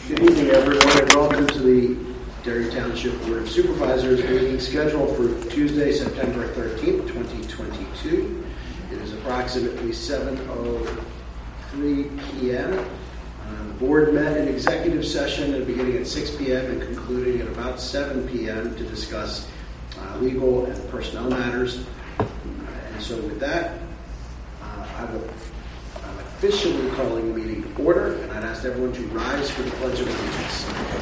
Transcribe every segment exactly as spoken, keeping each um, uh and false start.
Good evening, everyone, and welcome to the Derry Township Board of Supervisors meeting scheduled for Tuesday, September thirteenth, twenty twenty-two. It is approximately seven oh three p.m. Uh, the board met in executive session at beginning at six p.m. and concluding at about seven p.m. to discuss uh, legal and personnel matters. Uh, and so with that, uh, I will I'm officially calling the meeting to order, and I'd ask everyone to rise for the Pledge of Allegiance.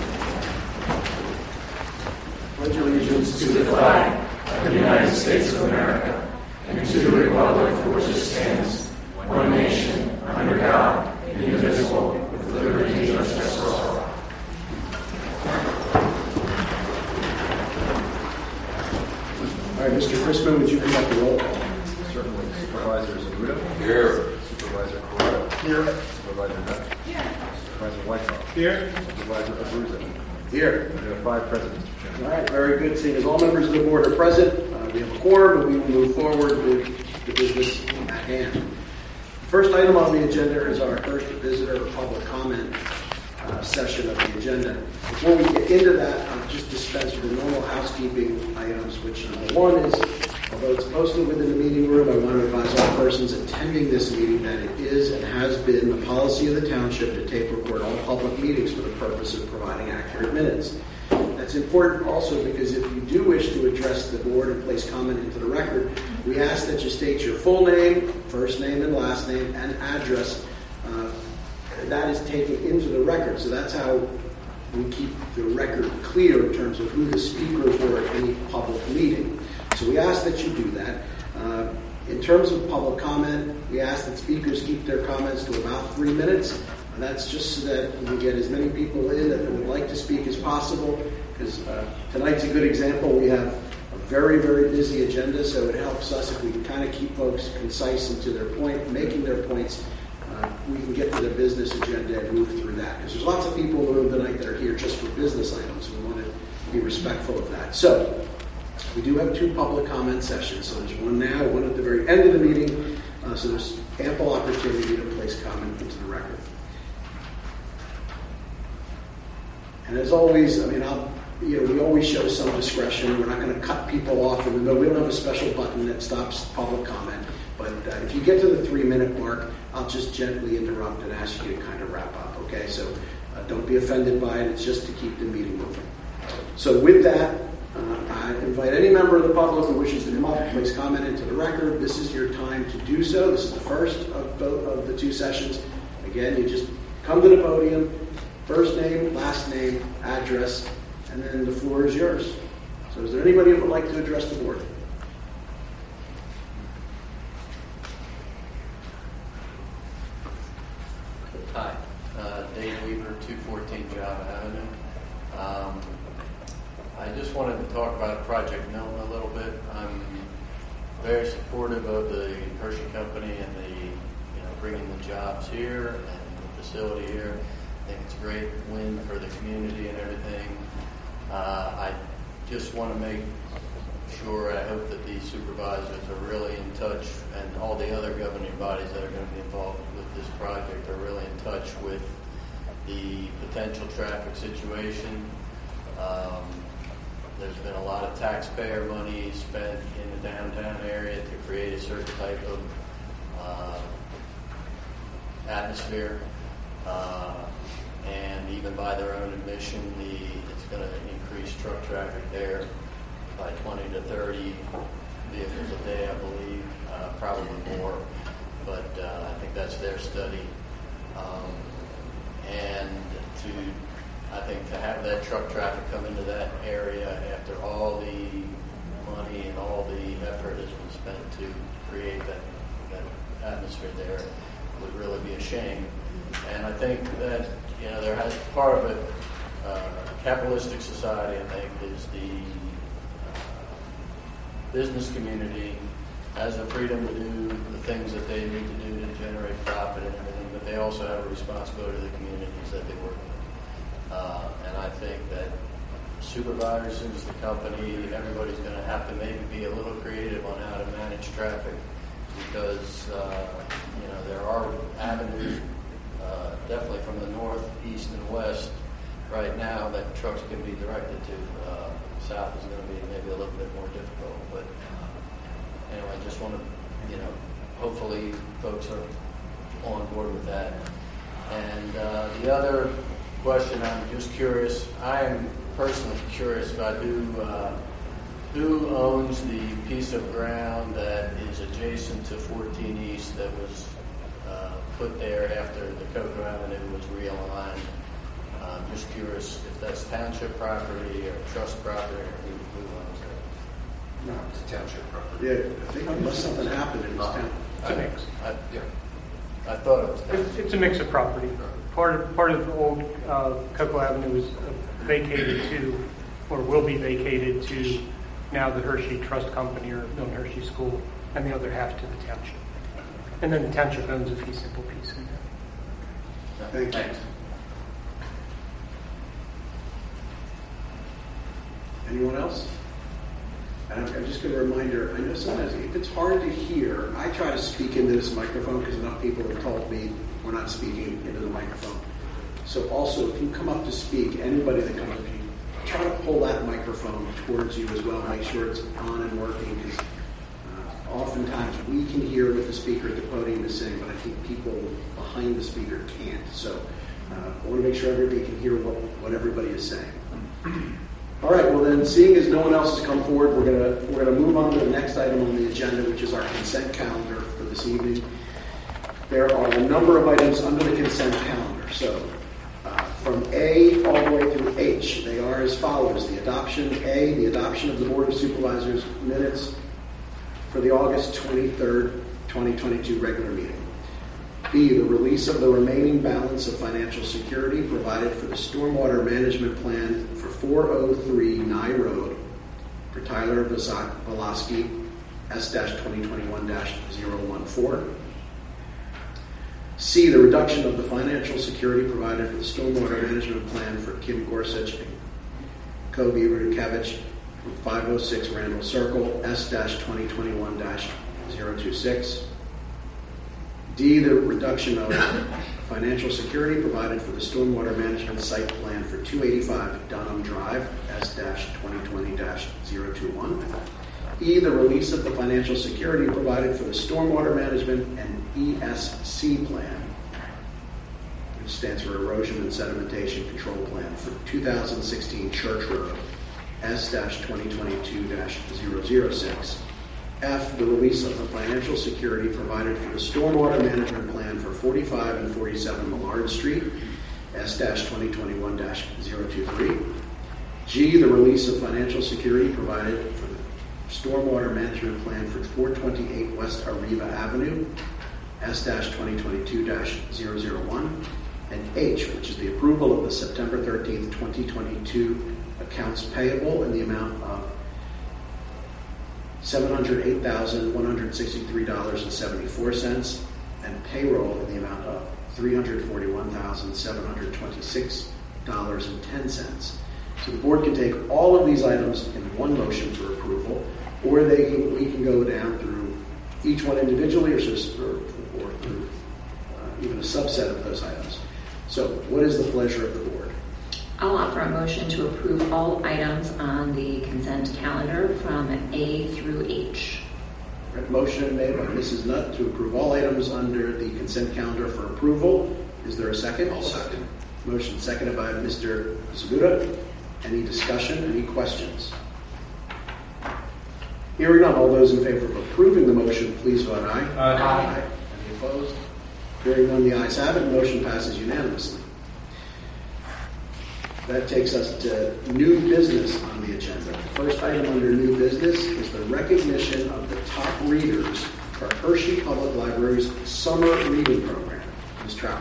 Pledge allegiance to the flag of the United States of America and to the republic for which it stands, one nation, under God, indivisible, with liberty and justice for all. All right, Mister Chrisman, would you conduct the roll call? Certainly. Supervisor Zabuda? Here. Supervisor Corrado? Here. Supervisor Nutt? Here. Supervisor Whitecroft? Here. Supervisor Abruzzo? Here. We have five present, Mister Chairman. All right, very good. Seeing as all members of the board are present, uh, we have a quorum, and we will move forward with the business at hand. The first item on the agenda is our first visitor or public comment uh, session of the agenda. Before we get into that, I'll just dispense with the normal housekeeping items, which number one is, although it's posted within the meeting room, I want to advise all persons attending this meeting that it is and has been the policy of the township to tape record all public meetings for the purpose of providing accurate minutes. That's important also because if you do wish to address the board and place comment into the record, we ask that you state your full name, first name and last name, and address. Uh, that is taken into the record. So that's how we keep the record clear in terms of who the speakers were at any public meeting. So we ask that you do that. Uh, in terms of public comment, we ask that speakers keep their comments to about three minutes. And that's just so that we get as many people in that would like to speak as possible, because uh, tonight's a good example. We have a very, very busy agenda, so it helps us if we can kind of keep folks concise and to their point, making their points. Uh, we can get to the business agenda and move through that, because there's lots of people in the room tonight that are here just for business items. We want to be respectful of that. So we do have two public comment sessions. So there's one now, one at the very end of the meeting. Uh, so there's ample opportunity to place comment into the record. And as always, I mean, I'll, you know, we always show some discretion. We're not going to cut people off in the middle. We don't have a special button that stops public comment. But uh, if you get to the three-minute mark, I'll just gently interrupt and ask you to kind of wrap up, okay? So uh, don't be offended by it. It's just to keep the meeting moving. So with that, uh, I invite any member of the public who wishes to come up and place comment into the record. This is your time to do so. This is the first of both of the two sessions. Again, you just come to the podium, first name, last name, address, and then the floor is yours. So is there anybody who would like to address the board? Hi, uh, Dave Weaver, two fourteen Java Avenue. Um, I just wanted to talk about Project Milton a little bit. I'm very supportive of the Hershey Company and the, you know, bringing the jobs here and the facility here. I think it's a great win for the community and everything. Uh, I just want to make sure, I hope that these supervisors are really in touch, and all the other governing bodies that are going to be involved with this project are really in touch with the potential traffic situation. Um, there's been a lot of taxpayer money spent in the downtown area to create a certain type of uh, atmosphere. Uh, and even by their own admission, the it's going to increase truck traffic there by twenty to thirty vehicles a day, I believe, uh, probably more, but uh, I think that's their study. Um, and to, I think to have that truck traffic come into that area after all the money and all the effort has been spent to create that, that atmosphere there would really be a shame. And I think that, you know, there has part of it, uh, capitalistic society, I think, is the uh, business community has the freedom to do the things that they need to do to generate profit and everything, but they also have a responsibility to the communities that they work with. Uh, and I think that supervisors, the company, everybody's going to have to maybe be a little creative on how to manage traffic, because uh, you know, there are avenues, uh, definitely from the north, east, and west, right now that trucks can be directed to. Uh, south is going to be maybe a little bit more difficult, but uh, anyway, I just want to, you know, hopefully folks are on board with that. And uh, the other question, I'm just curious, I am personally curious about who uh, who owns the piece of ground that is adjacent to fourteen East that was uh, put there after the Cocoa Avenue was realigned. I'm just curious if that's township property or trust property or who, who owns it. No, it's a township property. Yeah, I think unless something happened in this town. It's a mix. I, Yeah. I thought it was It's, township. it's a mix of property. Part of, part of old uh, Cocoa Avenue is uh, vacated to, or will be vacated to now the Hershey Trust Company or Milton Hershey School, and the other half to the township. And then the township owns a fee simple piece in there. Thank you. Thanks. Anyone else? And I'm, I'm just going to reminder, I know sometimes if it's hard to hear, I try to speak into this microphone because enough people have told me we're not speaking into the microphone. So also, if you come up to speak, anybody that comes up to you, try to pull that microphone towards you as well. Make sure it's on and working because uh, oftentimes we can hear what the speaker at the podium is saying, but I think people behind the speaker can't. So uh, I want to make sure everybody can hear what, what everybody is saying. All right, well then, seeing as no one else has come forward, we're gonna we're gonna move on to the next item on the agenda, which is our consent calendar for this evening. There are a number of items under the consent calendar. So uh, from A all the way through H, they are as follows: the adoption A, the adoption of the Board of Supervisors minutes for the August twenty-third, twenty twenty-two regular meeting. B, the release of the remaining balance of financial security provided for the stormwater management plan for four oh three Nye Road for Tyler Velosky, S twenty twenty-one dash zero one four. C, the reduction of the financial security provided for the stormwater management plan for Kim Gorsuch and Kobe Rudakevich from five oh six Randall Circle, S twenty twenty-one dash zero two six. D, the reduction of financial security provided for the stormwater management site plan for two eighty-five Dunham Drive, S twenty twenty dash zero two one. E, the release of the financial security provided for the stormwater management and E S C plan, which stands for Erosion and Sedimentation Control Plan for two thousand sixteen Church Road, S twenty twenty-two dash zero zero six. F, the release of the financial security provided for the stormwater management plan for forty-five and forty-seven Millard Street, S twenty twenty-one dash zero two three. G, the release of financial security provided for the stormwater management plan for four twenty-eight West Arriva Avenue, S twenty twenty-two dash zero zero one. And H, which is the approval of the September thirteenth, twenty twenty-two accounts payable in the amount of seven hundred eight thousand one hundred sixty-three dollars and seventy-four cents, and payroll in the amount of three hundred forty-one thousand seven hundred twenty-six dollars and ten cents. So the board can take all of these items in one motion for approval, or they can, we can go down through each one individually, or, just, or, or through uh, even a subset of those items. So what is the pleasure of the board? I'll offer a motion to approve all items on the consent calendar from A through H. Right, motion made by Missus Nutt to approve all items under the consent calendar for approval. Is there a second? I'll second. Motion seconded by Mister Zagura. Any discussion? Any questions? Hearing none, all those in favor of approving the motion, please vote aye. Aye. Aye. Any opposed? Hearing none, the ayes have it. Motion passes unanimously. That takes us to new business on the agenda. The first item under new business is the recognition of the top readers for Hershey Public Library's summer reading program. Miz Trower.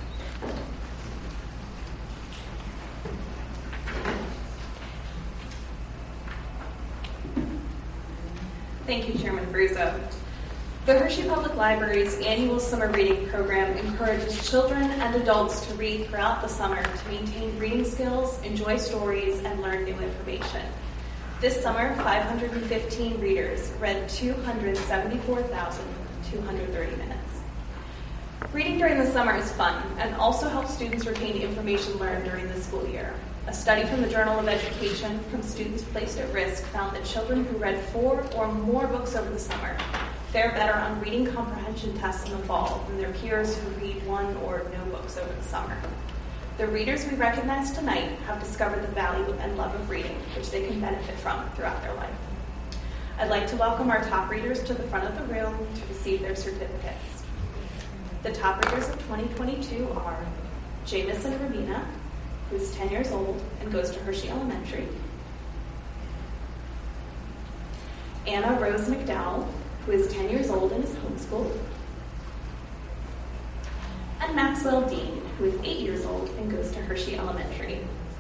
Thank you, Chairman Bruzo. The Hershey Public Library's annual summer reading program encourages children and adults to read throughout the summer to maintain reading skills, enjoy stories, and learn new information. This summer, five hundred fifteen readers read two hundred seventy-four thousand two hundred thirty minutes. Reading during the summer is fun and also helps students retain information learned during the school year. A study from the Journal of Education from Students Placed at Risk found that children who read four or more books over the summer fare better on reading comprehension tests in the fall than their peers who read one or no books over the summer. The readers we recognize tonight have discovered the value and love of reading, which they can benefit from throughout their life. I'd like to welcome our top readers to the front of the room to receive their certificates. The top readers of twenty twenty-two are Jamison Rabina, who is ten years old and goes to Hershey Elementary; Anna Rose McDowell, who is ten years old and is homeschooled; and Maxwell Dean, who is eight years old and goes to Hershey Elementary.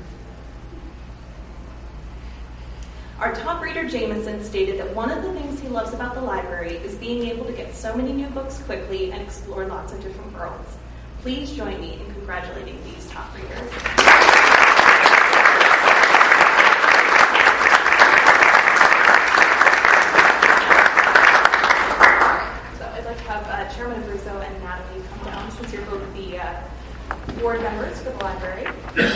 Our top reader, Jamison, stated that one of the things he loves about the library is being able to get so many new books quickly and explore lots of different worlds. Please join me in congratulating these top readers. So I'd like to have uh, Chairman Abruzzo and Natalie come down since you're both the uh, board members for the library.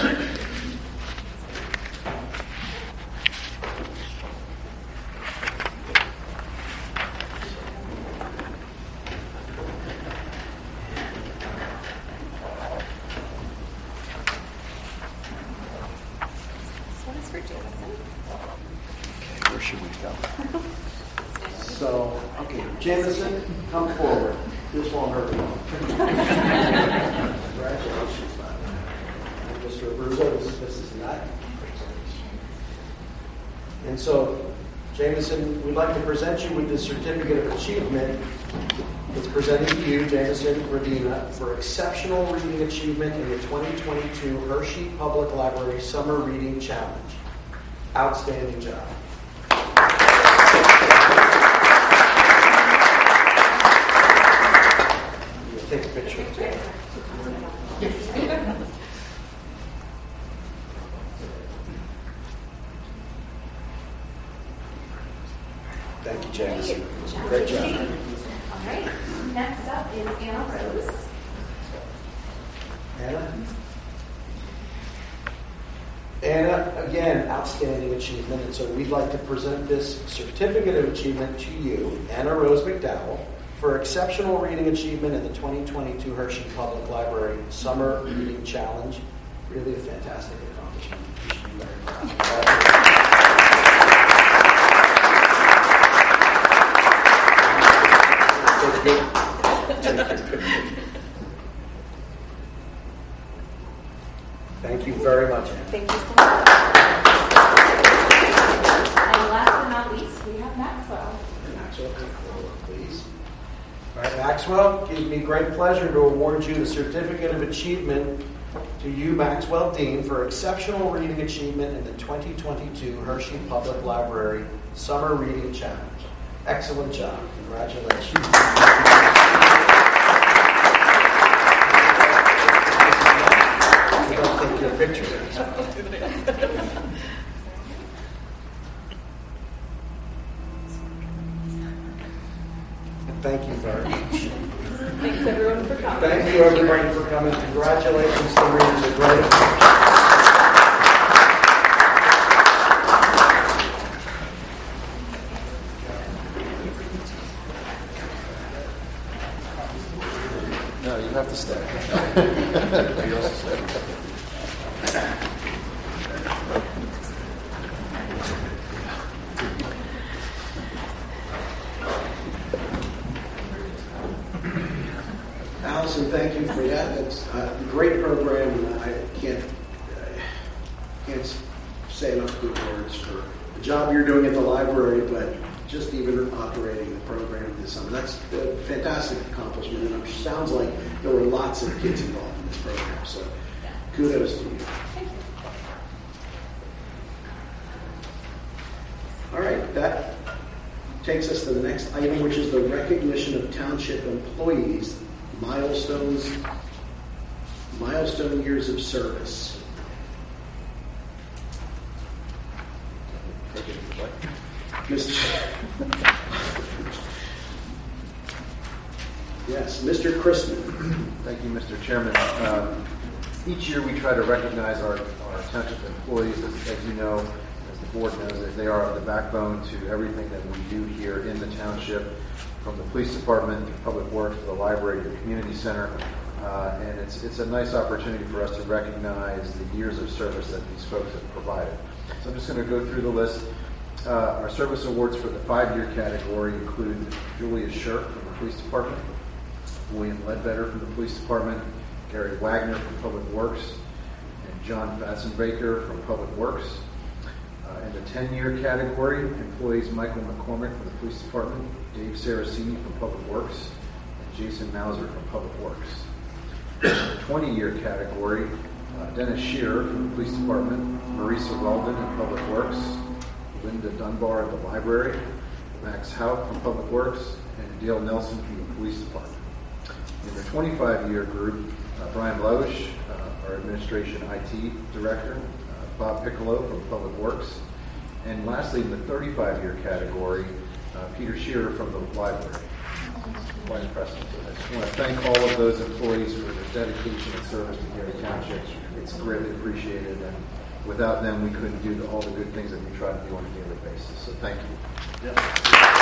Where should we go? So, okay, Jamison, come forward. This won't hurt you. Congratulations, man. Mister Abruzzo, this, this is not. And so, Jamison, we'd like to present you with the Certificate of Achievement. It's presented to you, Jamison Radina, for exceptional reading achievement in the twenty twenty-two Hershey Public Library Summer Reading Challenge. Outstanding job. Take a picture. Thank you, Jamison. Great job. All right. Next up is Anna Rose. Anna? Anna, again, outstanding achievement. And so we'd like to present this Certificate of Achievement to you, Anna Rose McDowell, for exceptional reading achievement in the twenty twenty-two Hershey Public Library Summer Reading Challenge. Really a fantastic accomplishment. You should be very proud. Thank you very much, Anna. Thank you so much. And last but not least, we have Maxwell. Maxwell, come forward, please. All right, Maxwell, it gives me great pleasure to award you the Certificate of Achievement to you, Maxwell Dean, for exceptional reading achievement in the twenty twenty-two Hershey Public Library Summer Reading Challenge. Excellent job. Congratulations. We're going to take your picture there. Thank you very much. Thanks everyone for coming. Thank you everybody for coming. Congratulations to readers. A great. No, you have to stay. You also stay. Allison, thank you for that. It's a great program, and I can't I can't say enough good words for the job you're doing at the library, but just even operating the program this summer. That's a fantastic accomplishment, and it sounds like there were lots of kids involved in this program, so kudos to you. Thank you. All right, that takes us to the next item, which is the recognition of township employees, milestones, milestone years of service. Mister Yeah, Yes, Mister Chrisman. Thank you, Mister Chairman. Uh, each year we try to recognize our, our township employees. As, as you know, as the board knows, that they are the backbone to everything that we do here in the township, from the police department to public works to the library to the community center. Uh, and it's it's a nice opportunity for us to recognize the years of service that these folks have provided. So I'm just going to go through the list. Uh, our service awards for the five-year category include Julia Shirk from the police department, William Ledbetter from the police department, Gary Wagner from Public Works, and John Fatsenbaker from Public Works. Uh, in the ten-year category, employees Michael McCormick from the police department, Dave Saracini from Public Works, and Jason Mauser from Public Works. In the twenty-year category, uh, Dennis Shearer from the police department, Marisa Weldon in Public Works, Linda Dunbar at the library, Max Hout from Public Works, and Dale Nelson from the police department. In the twenty-five-year group, uh, Brian Loesch, uh, our administration I T director, uh, Bob Piccolo from Public Works, and lastly, in the thirty-five-year category, uh, Peter Shearer from the library. Quite impressive. So I just want to thank all of those employees for their dedication and service to Gary Township. It's greatly appreciated, and without them, we couldn't do the, all the good things that we try to do on a daily basis. So thank you. Yeah.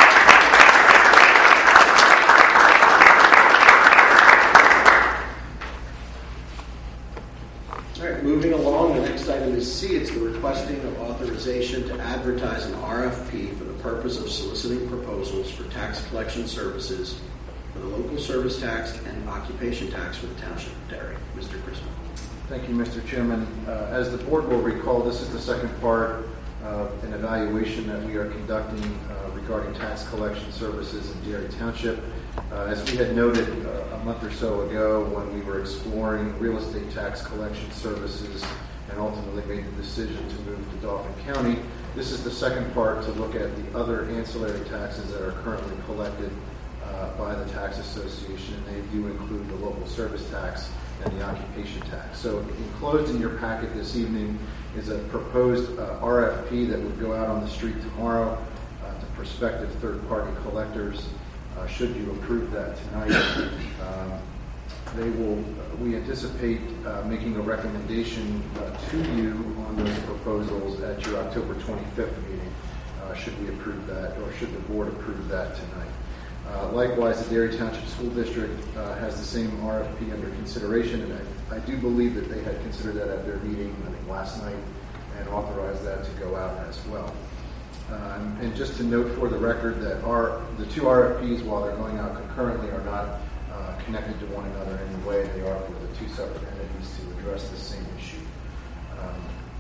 All right, moving along, the next item is C. It's the requesting of authorization to advertise an R F P for the purpose of soliciting proposals for tax collection services for the local service tax and occupation tax for the township of Derry. Mister Chrisman. Thank you, Mister Chairman. Uh, as the board will recall, this is the second part of an evaluation that we are conducting uh, regarding tax collection services in Derry Township. Uh, as we had noted uh, a month or so ago when we were exploring real estate tax collection services and ultimately made the decision to move to Dauphin County, this is the second part to look at the other ancillary taxes that are currently collected uh, by the Tax Association. They do include the local service tax and the occupation tax. So enclosed in your packet this evening is a proposed uh, R F P that would go out on the street tomorrow uh, to prospective third-party collectors. Uh, should you approve that tonight, um, they will. We anticipate uh, making a recommendation uh, to you on those proposals at your October twenty-fifth meeting. Uh, should we approve that, or should the board approve that tonight? Uh, likewise, the Derry Township School District uh, has the same R F P under consideration, and I, I do believe that they had considered that at their meeting, I think, last night, and authorized that to go out as well. Um, and just to note for the record that our the two R F Ps, while they're going out concurrently, are not uh, connected to one another in the way they are for the two separate entities to address the same issue. Um,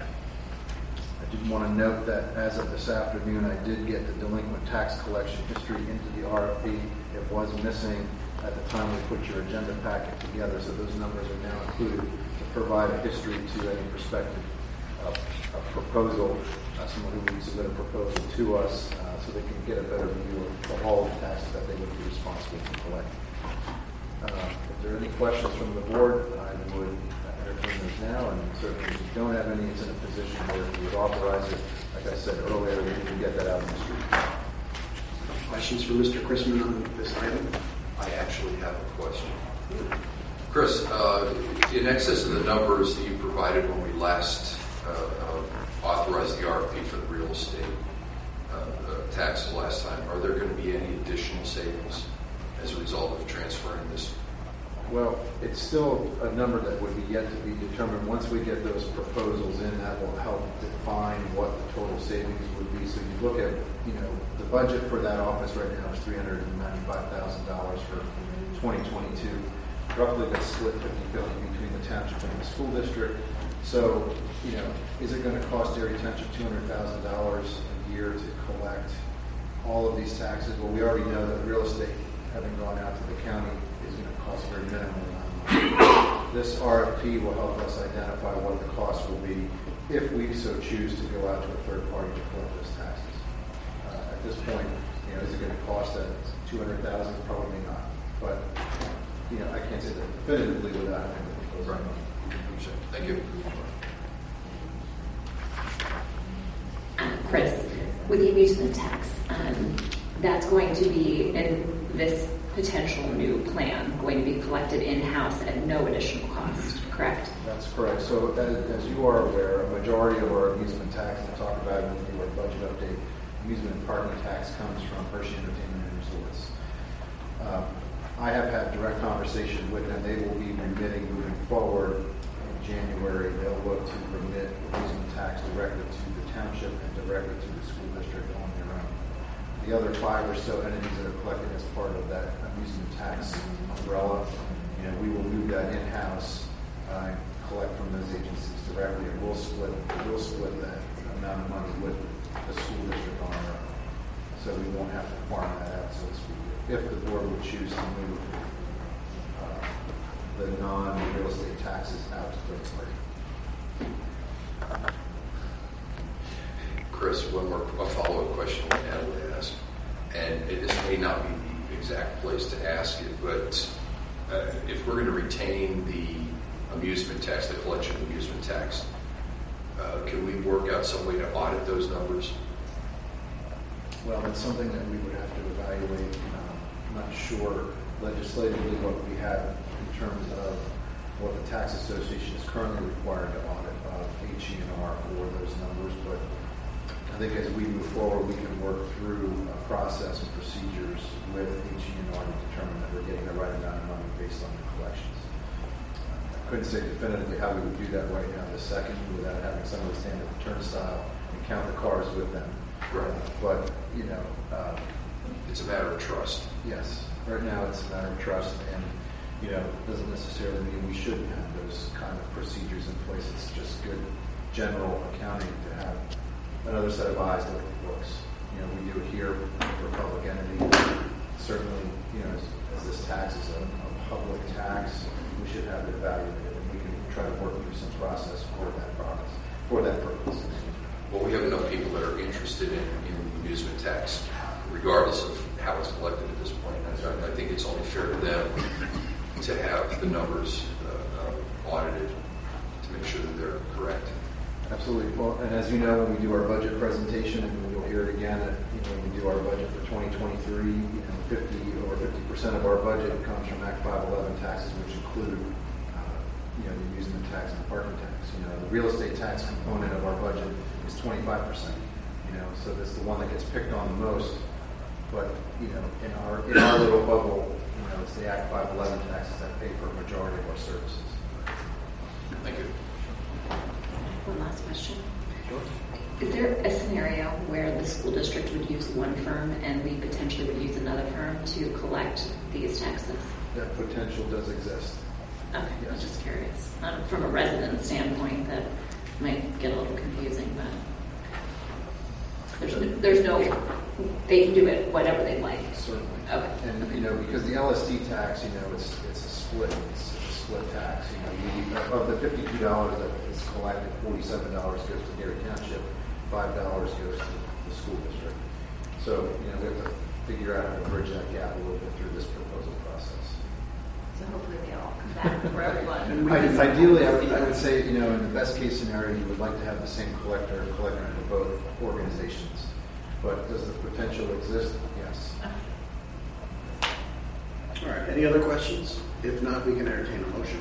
I did want to note that as of this afternoon, I did get the delinquent tax collection history into the R F P. It was missing at the time we put your agenda packet together, so those numbers are now included to provide a history to any prospective uh, a proposal, uh, someone who would submit a proposal to us, uh, so they can get a better view of, of all the taxes that they would be responsible for collecting. Uh, if there are any questions from the board, I would entertain those now, and certainly if you don't have any, it's in a position where if you would authorize it, like I said earlier, we can get that out in the street. Questions for Mister Chrisman on this item? I actually have a question. Chris, uh, in excess of the numbers that you provided when we last uh, uh, authorized the R F P for the real estate uh, uh, tax the last time, are there going to be any additional savings as a result of transferring this? Well, it's still a number that would be yet to be determined. Once we get those proposals in, that will help define what the total savings would be. So you look at, you know, the budget for that office right now is three hundred ninety-five thousand dollars for twenty twenty-two. Roughly that's split fifty-fifty between the township and the school district. So, you know, is it going to cost Derry Township two hundred thousand dollars a year to collect all of these taxes? Well, we already know that real estate, having gone out to the county, is going to cost very minimal. This R F P will help us identify what the cost will be if we so choose to go out to a third party to collect those taxes. Uh, at this point, you know, is it going to cost at two hundred thousand dollars? Probably not. But, you know, I can't say that definitively without having the proposal. Right. Thank you. Chris, with the amusement tax, um, that's going to be in this potential new plan going to be collected in-house at no additional cost, correct? That's correct. So as, as you are aware, a majority of our amusement tax, and we'll talk about it when we do our budget update, amusement and parking tax comes from Hershey Entertainment and Resorts. Um, I have had direct conversation with them. They will be remitting moving forward in January. They'll look to remit amusement tax directly to the township and directly to the school district on their own. The other five or so entities that are collected as part of that amusement tax umbrella, you know, we will move that in-house uh, and collect from those agencies directly, and we'll split we'll split that amount of money with the school district on our own. So we won't have to farm that out, so to speak, if the board would choose to move uh, the non-real estate taxes out to third party. Chris, one more a follow-up question that Natalie asked, and this may not be the exact place to ask it, but uh, if we're going to retain the amusement tax, the collection of amusement tax, uh, can we work out some way to audit those numbers? Well, that's something that we would have to evaluate. Um, I'm not sure legislatively what we have in terms of what the tax association is currently required to audit of H E and R for those numbers, but I think as we move forward, we can work through a process and procedures with H E and R to determine that we're getting the right amount of money based on the collections. I couldn't say definitively how we would do that right now this second without having somebody stand at the turnstile and count the cars with them. Right. Uh, but, you know, uh, It's a matter of trust. yes, right now it's a matter of trust, and, you know, doesn't necessarily mean we shouldn't have those kind of procedures in place. It's just good general accounting to have another set of eyes look at the books. You know, we do it here for a public entity. Certainly, you know, as, as this tax is a, a public tax, we should have it evaluated, and we can try to work through some process for that process, for that purpose. Excuse me. Well, we have enough people that are interested in, in amusement tax, regardless of how it's collected at this point. I, I think it's only fair to them to have the numbers uh, uh, audited to make sure that they're correct. Absolutely. Well, and as you know, when we do our budget presentation, and you'll hear it again, that, you know, when we do our budget for twenty twenty-three, you know, fifty over fifty percent of our budget comes from Act five eleven taxes, which include, uh, you know, the amusement tax and the parking tax. You know, the real estate tax component of our budget is twenty-five percent. You know, so that's the one that gets picked on the most. But, you know, in our in our little bubble, you know, it's the Act five eleven taxes that pay for a majority of our services. Thank you. One last question. Is there a scenario where the school district would use one firm and we potentially would use another firm to collect these taxes? That potential does exist. Okay, I Yes. was just curious. Um, from a resident standpoint, that might get a little confusing, but there's no, there's no, they can do it whatever they like. Certainly. Okay. And, you know, because the L S D tax, you know, it's it's a split, it's a split tax. You know, we, of the fifty-two dollars that is collected, forty-seven dollars goes to Gary Township, five dollars goes to the school district. So, you know, we have to figure out how to bridge that gap a little bit through this proposal process. So hopefully they all come back for everyone. I- Ideally, I would, I would say, you know, in the best case scenario, you would like to have the same collector collecting for both organizations. But does the potential exist? Yes. All right, any other questions? If not, we can entertain a motion.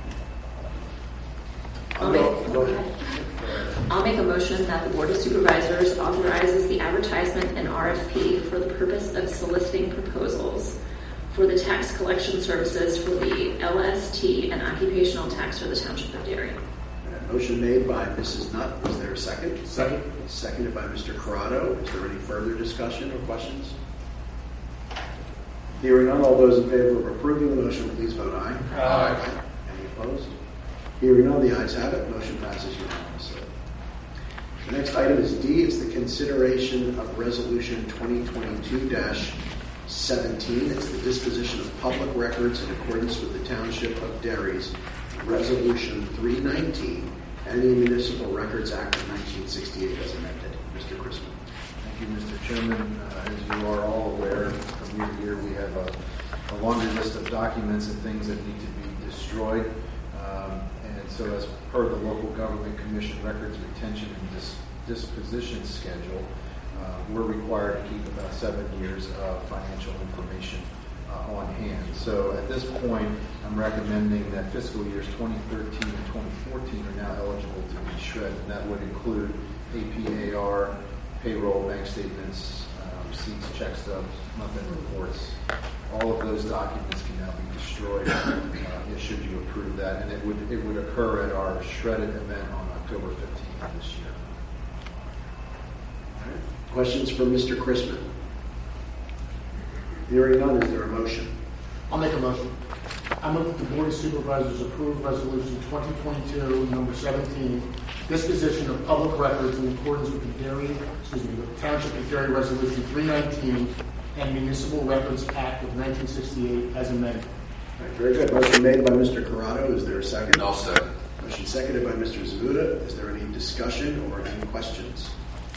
I'll Go- make, go ahead. I'll make a motion that the Board of Supervisors authorizes the advertisement and R F P for the purpose of soliciting proposals for the tax collection services for the L S T and occupational tax for the Township of Darien. Uh, Motion made by Missus Nutt. Is there a second? Second. Seconded by Mister Corrado. Is there any further discussion or questions? Hearing none, all those in favor of approving the motion, please vote aye. Aye. Any opposed? Hearing none, the ayes have it. Motion passes unanimously. The next item is D. It's the consideration of Resolution twenty twenty-two dash seventeen. It's the disposition of public records in accordance with the Township of Derry's Resolution three nineteen and the Municipal Records Act of nineteen sixty-eight as amended. Mister Chrisman. Thank you, Mister Chairman. Uh, as you are all aware, from year to year we have a, a laundry list of documents and things that need to be destroyed. Um, and so as per the Local Government Commission Records Retention and dis- Disposition Schedule, uh, we're required to keep about seven years of financial information uh, on hand. So at this point, I'm recommending that fiscal years twenty thirteen and twenty fourteen are now eligible to be shredded, and that would include A P A R, payroll, bank statements, uh, receipts, check stubs, month-end reports. All of those documents can now be destroyed uh, should you approve that, and it would it would occur at our shredded event on October fifteenth of this year. All right. Questions for Mister Chrisman? Hearing none, is there a motion? I'll make a motion. I move that the Board of Supervisors approve Resolution twenty twenty-two, number seventeen, disposition of public records in accordance with the Dairy, excuse me, the Township of Dairy Resolution three nineteen and Municipal Records Act of nineteen sixty-eight as amended. All right, very good. Motion made by Mister Corrado. Is there a second? I'll second. Motion seconded by Mister Zavuda. Is there any discussion or any questions?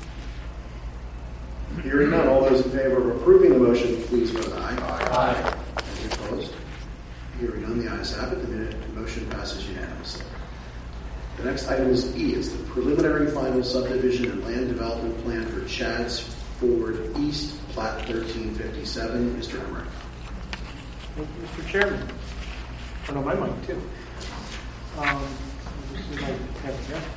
Hearing none, all those in favor of approving the motion, please vote aye. Aye. Any opposed? Hearing none, the ayes have it. The motion passes unanimously. The next item is E. It's the preliminary final subdivision and land development plan for Chad's Ford East, Plat thirteen fifty-seven. Mister Emmerich. Thank you, Mister Chairman. Turn on my mic, too. Um, this is my, there we go.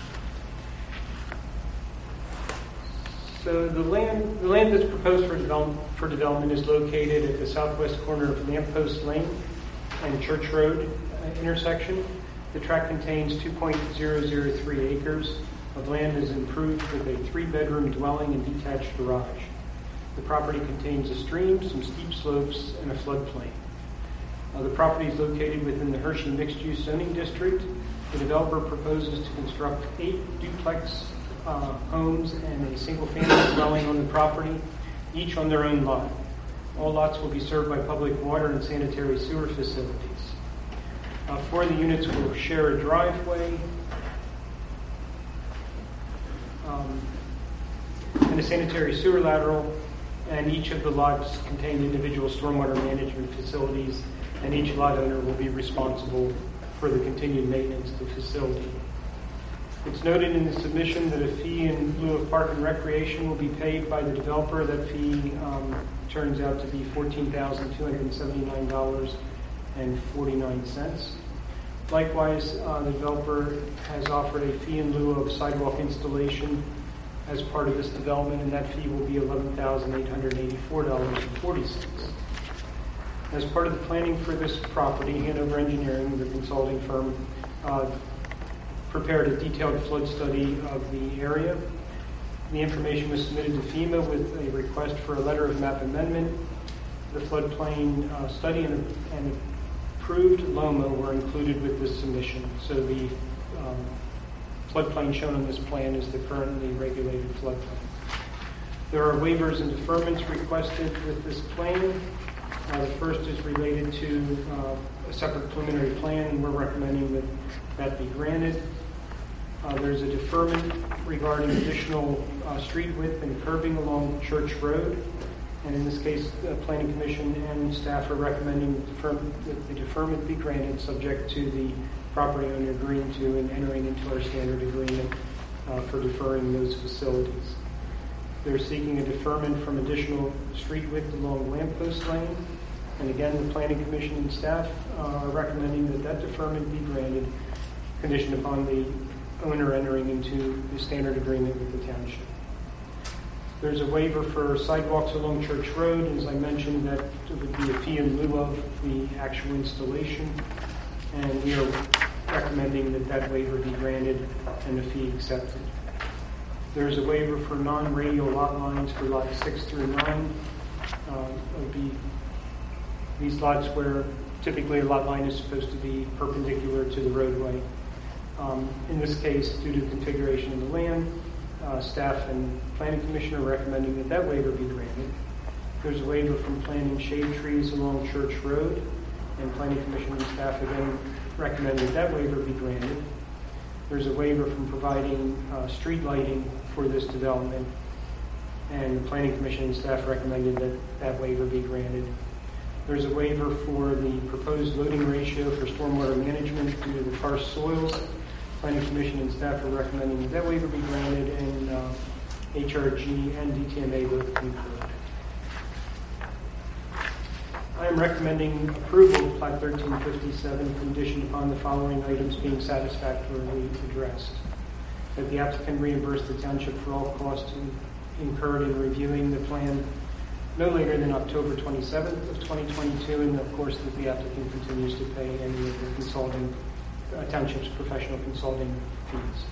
So the land, the land that's proposed for development, for development is located at the southwest corner of Lamppost Lane and Church Road uh, intersection. The tract contains two point zero zero three acres of land is improved with a three-bedroom dwelling and detached garage. The property contains a stream, some steep slopes, and a floodplain. Uh, the property is located within the Hershey mixed-use zoning district. The developer proposes to construct eight duplex uh, homes and a single-family dwelling on the property, each on their own lot. All lots will be served by public water and sanitary sewer facilities. Uh, four of the units will share a driveway um, and a sanitary sewer lateral, and each of the lots contain individual stormwater management facilities, and each lot owner will be responsible for the continued maintenance of the facility. It's noted in the submission that a fee in lieu of park and recreation will be paid by the developer. That fee um, turns out to be fourteen thousand two hundred seventy-nine dollars and forty-nine cents. Likewise, uh, the developer has offered a fee in lieu of sidewalk installation as part of this development, and that fee will be eleven thousand eight hundred eighty-four dollars and forty cents. As part of the planning for this property, Hanover Engineering, the consulting firm, uh, prepared a detailed flood study of the area. The information was submitted to FEMA with a request for a letter of map amendment. The floodplain uh, study and, and approved LOMA were included with this submission. So the um, floodplain shown on this plan is the currently regulated floodplain. There are waivers and deferments requested with this plan. Uh, the first is related to uh, a separate preliminary plan, and we're recommending that that be granted. Uh, there's a deferment regarding additional uh, street width and curbing along Church Road. And in this case, the Planning Commission and staff are recommending that, deferment, that the deferment be granted, subject to the property owner agreeing to and entering into our standard agreement uh, for deferring those facilities. They're seeking a deferment from additional street width along Lamppost Lane. And again, the Planning Commission and staff uh, are recommending that that deferment be granted, conditioned upon the owner entering into the standard agreement with the township. There's a waiver for sidewalks along Church Road. As I mentioned, that would be a fee in lieu of the actual installation. And we are recommending that that waiver be granted and the fee accepted. There's a waiver for non-radial lot lines for lots six through nine. Uh, it would be these lots where typically a lot line is supposed to be perpendicular to the roadway. Um, in this case, due to the configuration of the land, uh, staff and Planning Commission are recommending that that waiver be granted. There's a waiver from planting shade trees along Church Road, and Planning Commission and staff again recommend that that waiver be granted. There's a waiver from providing uh, street lighting for this development, and the Planning Commission and staff recommended that that waiver be granted. There's a waiver for the proposed loading ratio for stormwater management due to the karst soils. Planning Commission and staff are recommending that that waiver be granted, and uh, H R G and D T M A both concur. I am recommending approval of Plat thirteen fifty-seven conditioned upon the following items being satisfactorily addressed. That the applicant reimburse the township for all costs incurred in reviewing the plan no later than October twenty-seventh of twenty twenty-two, and of course that the applicant continues to pay any of the consulting, uh, township's professional consulting fees.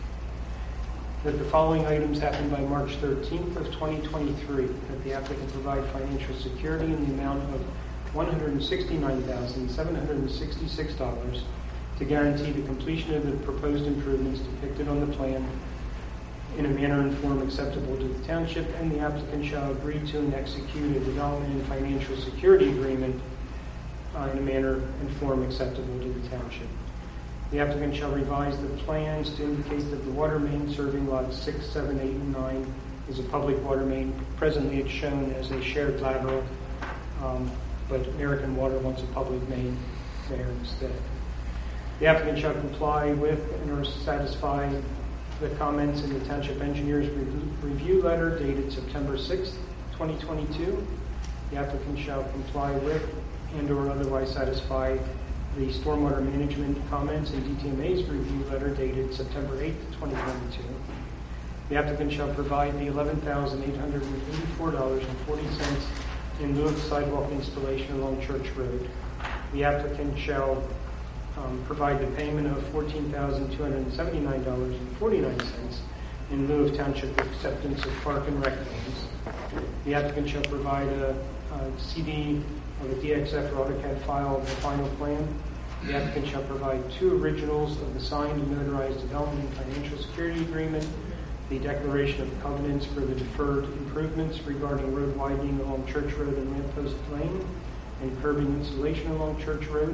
That the following items happened by March thirteenth of twenty twenty-three. That the applicant provide financial security in the amount of one hundred sixty-nine thousand seven hundred sixty-six dollars to guarantee the completion of the proposed improvements depicted on the plan in a manner and form acceptable to the township, and the applicant shall agree to and execute a development and financial security agreement uh, in a manner and form acceptable to the township. The applicant shall revise the plans to indicate that the water main serving lots six, seven, eight, and nine is a public water main. Presently it's shown as a shared lateral, um, but American Water wants a public main there instead. The applicant shall comply with and or satisfy the comments in the Township Engineer's Review Letter dated September sixth, twenty twenty-two. The applicant shall comply with and or otherwise satisfy the Stormwater Management comments in D T M A's Review Letter dated September eighth, twenty twenty-two. The applicant shall provide the eleven thousand eight hundred eighty-four dollars and forty cents in lieu of sidewalk installation along Church Road. The applicant shall um, provide the payment of fourteen thousand two hundred seventy-nine dollars and forty-nine cents in lieu of township acceptance of park and rec funds. The applicant shall provide a, a C D of a D X F or AutoCAD file of the final plan. The applicant shall provide two originals of the signed and notarized development and financial security agreement, the declaration of covenants for the deferred improvements regarding road widening along Church Road and Lamppost Lane, and curbing installation along Church Road,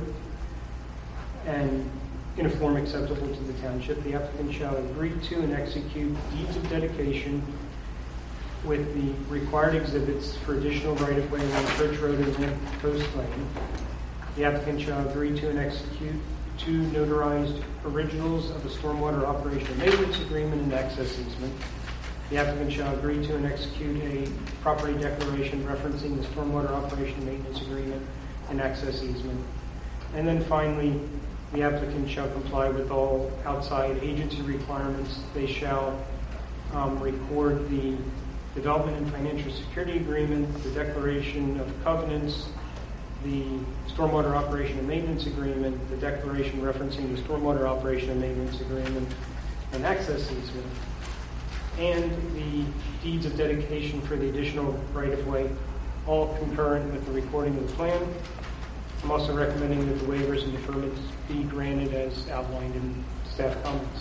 and in a form acceptable to the township. The applicant shall agree to and execute deeds of dedication with the required exhibits for additional right-of-way along Church Road and Lamppost Lane. The applicant shall agree to and execute two notarized originals of a stormwater operation and maintenance agreement and access easement. The applicant shall agree to and execute a property declaration referencing the stormwater operation and maintenance agreement and access easement. And then finally, the applicant shall comply with all outside agency requirements. They shall um, record the development and financial security agreement, the declaration of covenants, the stormwater operation and maintenance agreement, the declaration referencing the stormwater operation and maintenance agreement, and access easement, and the deeds of dedication for the additional right-of-way, all concurrent with the recording of the plan. I'm also recommending that the waivers and deferments be granted as outlined in staff comments.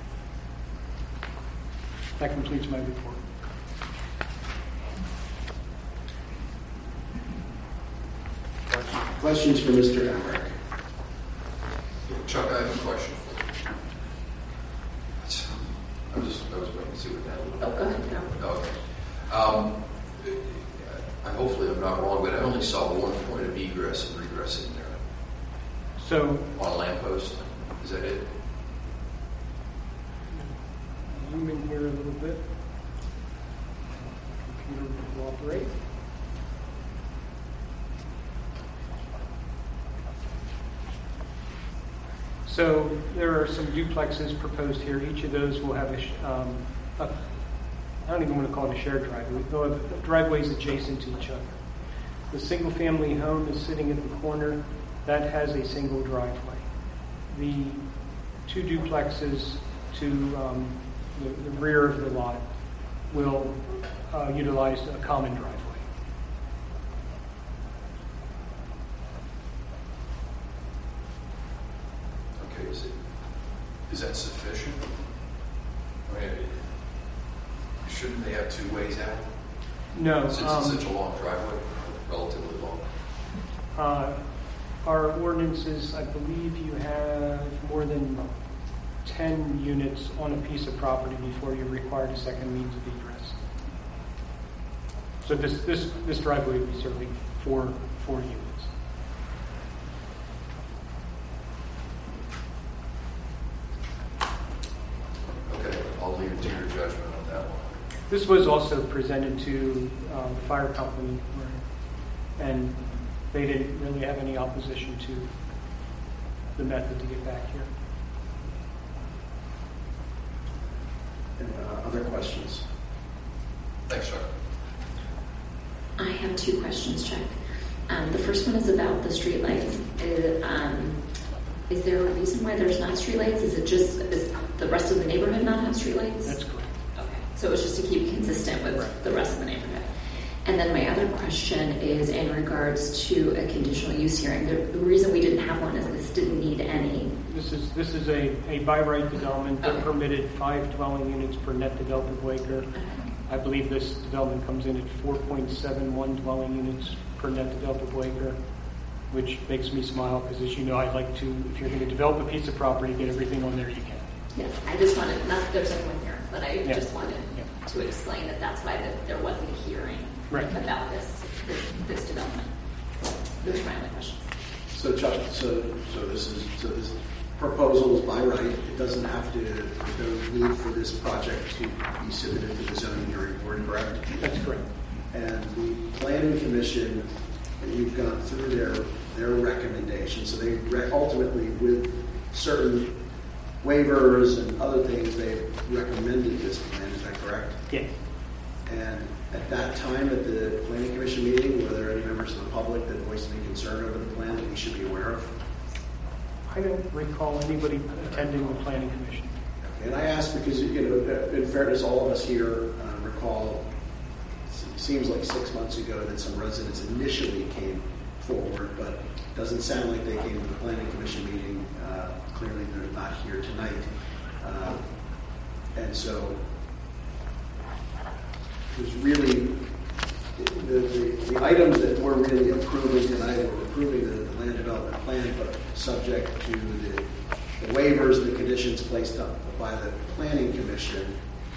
That completes my report. Questions for Mister Emmerich? Chuck, I have a question for you. I was just, I was waiting to see what that was. Oh, go ahead. No. Okay. Um, I, hopefully I'm not wrong, but I only saw one point of egress and regress in there. So, On a lamppost. Is that it? zoom in here a little bit. Computer will cooperate. So there are some duplexes proposed here. Each of those will have a, sh- um, a I don't even want to call it a shared driveway. They'll have driveways adjacent to each other. The single-family home is sitting at the corner. That has a single driveway. The two duplexes to um, the, the rear of the lot will uh, utilize a common driveway. Okay, is it, is that sufficient? I mean, shouldn't they have two ways out? No. Since um, it's such a long driveway, relatively long. Uh, Our ordinances, I believe you have more than ten units on a piece of property before you're required a second means of egress. So this this this driveway would be certainly four four units. Okay, I'll leave it to your judgment on that one. This was also presented to um, the fire company, where- and they didn't really have any opposition to the method to get back here. And, uh, other questions? Thanks, Chuck. I have two questions, Chuck. Um, the first one is about the streetlights. Uh, um, is there a reason why there's not streetlights? Is it just is the rest of the neighborhood not have streetlights? That's correct. Okay, so it's just to keep consistent with Right. the rest of the neighborhood. And then my other question is in regards to a conditional use hearing. The, the reason we didn't have one is this didn't need any. This is this is a, a by right development that Okay. permitted five dwelling units per net developable acre. I believe this development comes in at four point seven one dwelling units per net developable acre, which makes me smile because, as you know, I'd like to, if you're going to develop a piece of property, get everything on there you can. Yes, I just wanted, not that there's anyone here, but I Yeah. just wanted Yeah. to explain that that's why that there wasn't a hearing Right. about this, this this development. Those are my only questions. So Chuck, so, so this is, so this proposal is by right. It doesn't have to, there's no need for this project to be submitted to the zoning hearing board, correct? That's correct. And the planning commission, you've gone through their, their recommendations, so they re- ultimately, with certain waivers and other things, they recommended this plan, is that correct? Yes. And at that time, at the planning commission meeting, were there any members of the public that voiced any concern over the plan that we should be aware of? I don't recall anybody attending the planning commission. And I ask because, you know, in fairness, all of us here uh, recall, it seems like six months ago that some residents initially came forward, but it doesn't sound like they came to the planning commission meeting. Uh, clearly, they're not here tonight. Uh, and so there's really, the, the, the items that we're really approving tonight, we're approving the, the land development plan, but subject to the, the waivers, the conditions placed up by the planning commission.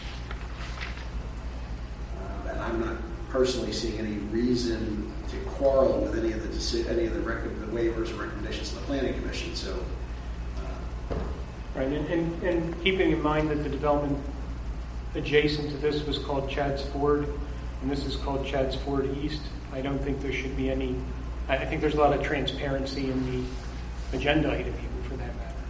Uh, and I'm not personally seeing any reason to quarrel with any of the deci- any of the, rec- the waivers or recommendations of the planning commission. So, uh, Right, and, and, and keeping in mind that the development adjacent to this was called Chad's Ford, and this is called Chad's Ford East, I don't think there should be any, I I think there's a lot of transparency in the agenda item even for that matter.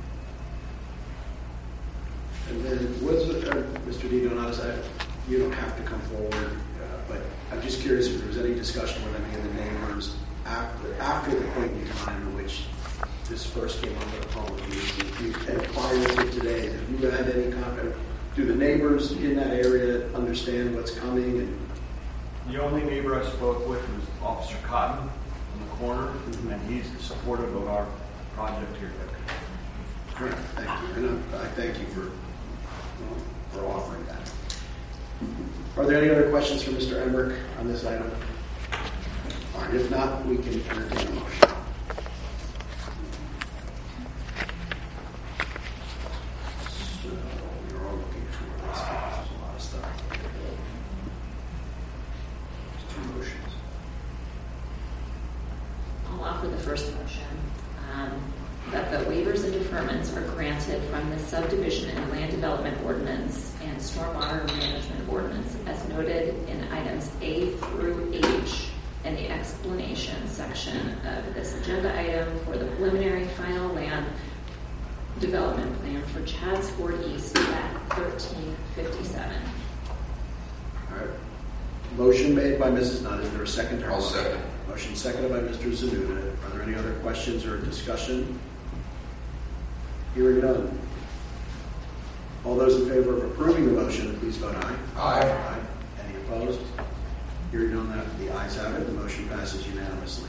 and then was it, uh, Mister Di Donato, you don't have to come forward, uh, but I'm just curious if there was any discussion with any of the neighbors after after the point in time in which this first came up at a public meeting, and prior to today, have you had any comment? Do the neighbors in that area understand what's coming? And The only neighbor I spoke with was Officer Cotton in the corner, Mhm. and he's supportive of our project here. Great, thank you. And I'm- I thank you for, for offering that. Are there any other questions for Mister Emmerich on this item? All right, if not, we can entertain a motion. So, we're all looking for this. There's a lot of stuff. There's two motions. I'll offer the first motion, um, that the waivers and deferments are granted from the subdivision and land development ordinance and stormwater management ordinance as noted in items A through H in the explanation section of this agenda item for the preliminary final land development plan for Chad's Ford East at thirteen fifty-seven. All right. Motion made by Missus Nutt. Is there a second to her I'll motion? second. Motion seconded by Mister Zanuda. Are there any other questions or discussion? Hearing none. All those in favor of approving the motion, please vote aye. Aye. Any opposed? Hearing none, that the ayes have it. The motion passes unanimously.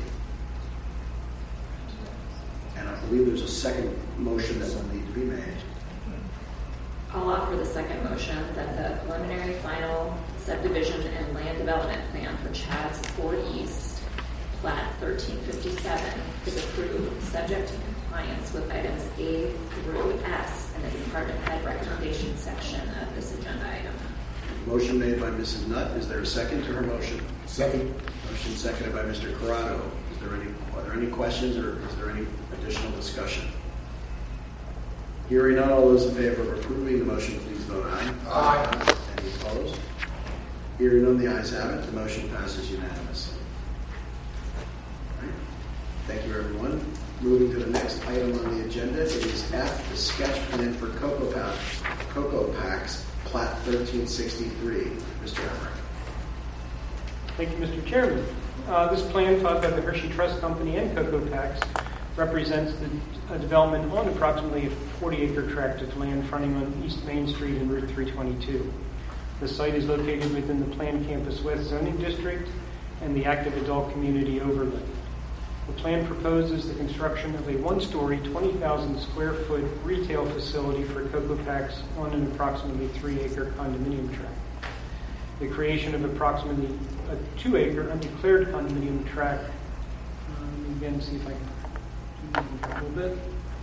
And I believe there's a second motion that will need to be made. I'll offer the second motion that the preliminary final subdivision and land development plan for Chad's Ford East, plat thirteen fifty-seven, is approved, subject to compliance with items A through S in the department head recommendation section of this agenda item. Motion made by Missus Nutt. Is there a second to her motion? Second. Motion seconded by Mister Corrado. Is there any, are there any questions or is there any additional discussion? Hearing none, all those in favor of approving the motion, please vote aye. Aye. Any opposed? Hearing none, the ayes have it. The motion passes unanimously. Right. Thank you, everyone. Moving to the next item on the agenda, it is F, the sketch plan for Cocoa Pack, Cocoa Packs, Plat thirteen sixty-three. Mister Emmerich. Thank you, Mister Chairman. Uh, this plan filed by the Hershey Trust Company and Cocoa Packs represents the, a development on approximately a forty acre tract of land fronting on East Main Street and Route three twenty-two. The site is located within the planned Campus West zoning district and the active adult community overlay. The plan proposes the construction of a one-story, twenty thousand square foot retail facility for Cocoa Packs on an approximately three acre condominium tract. The creation of approximately a two acre undeclared condominium tract. Um, again, see if I can zoom in a little bit.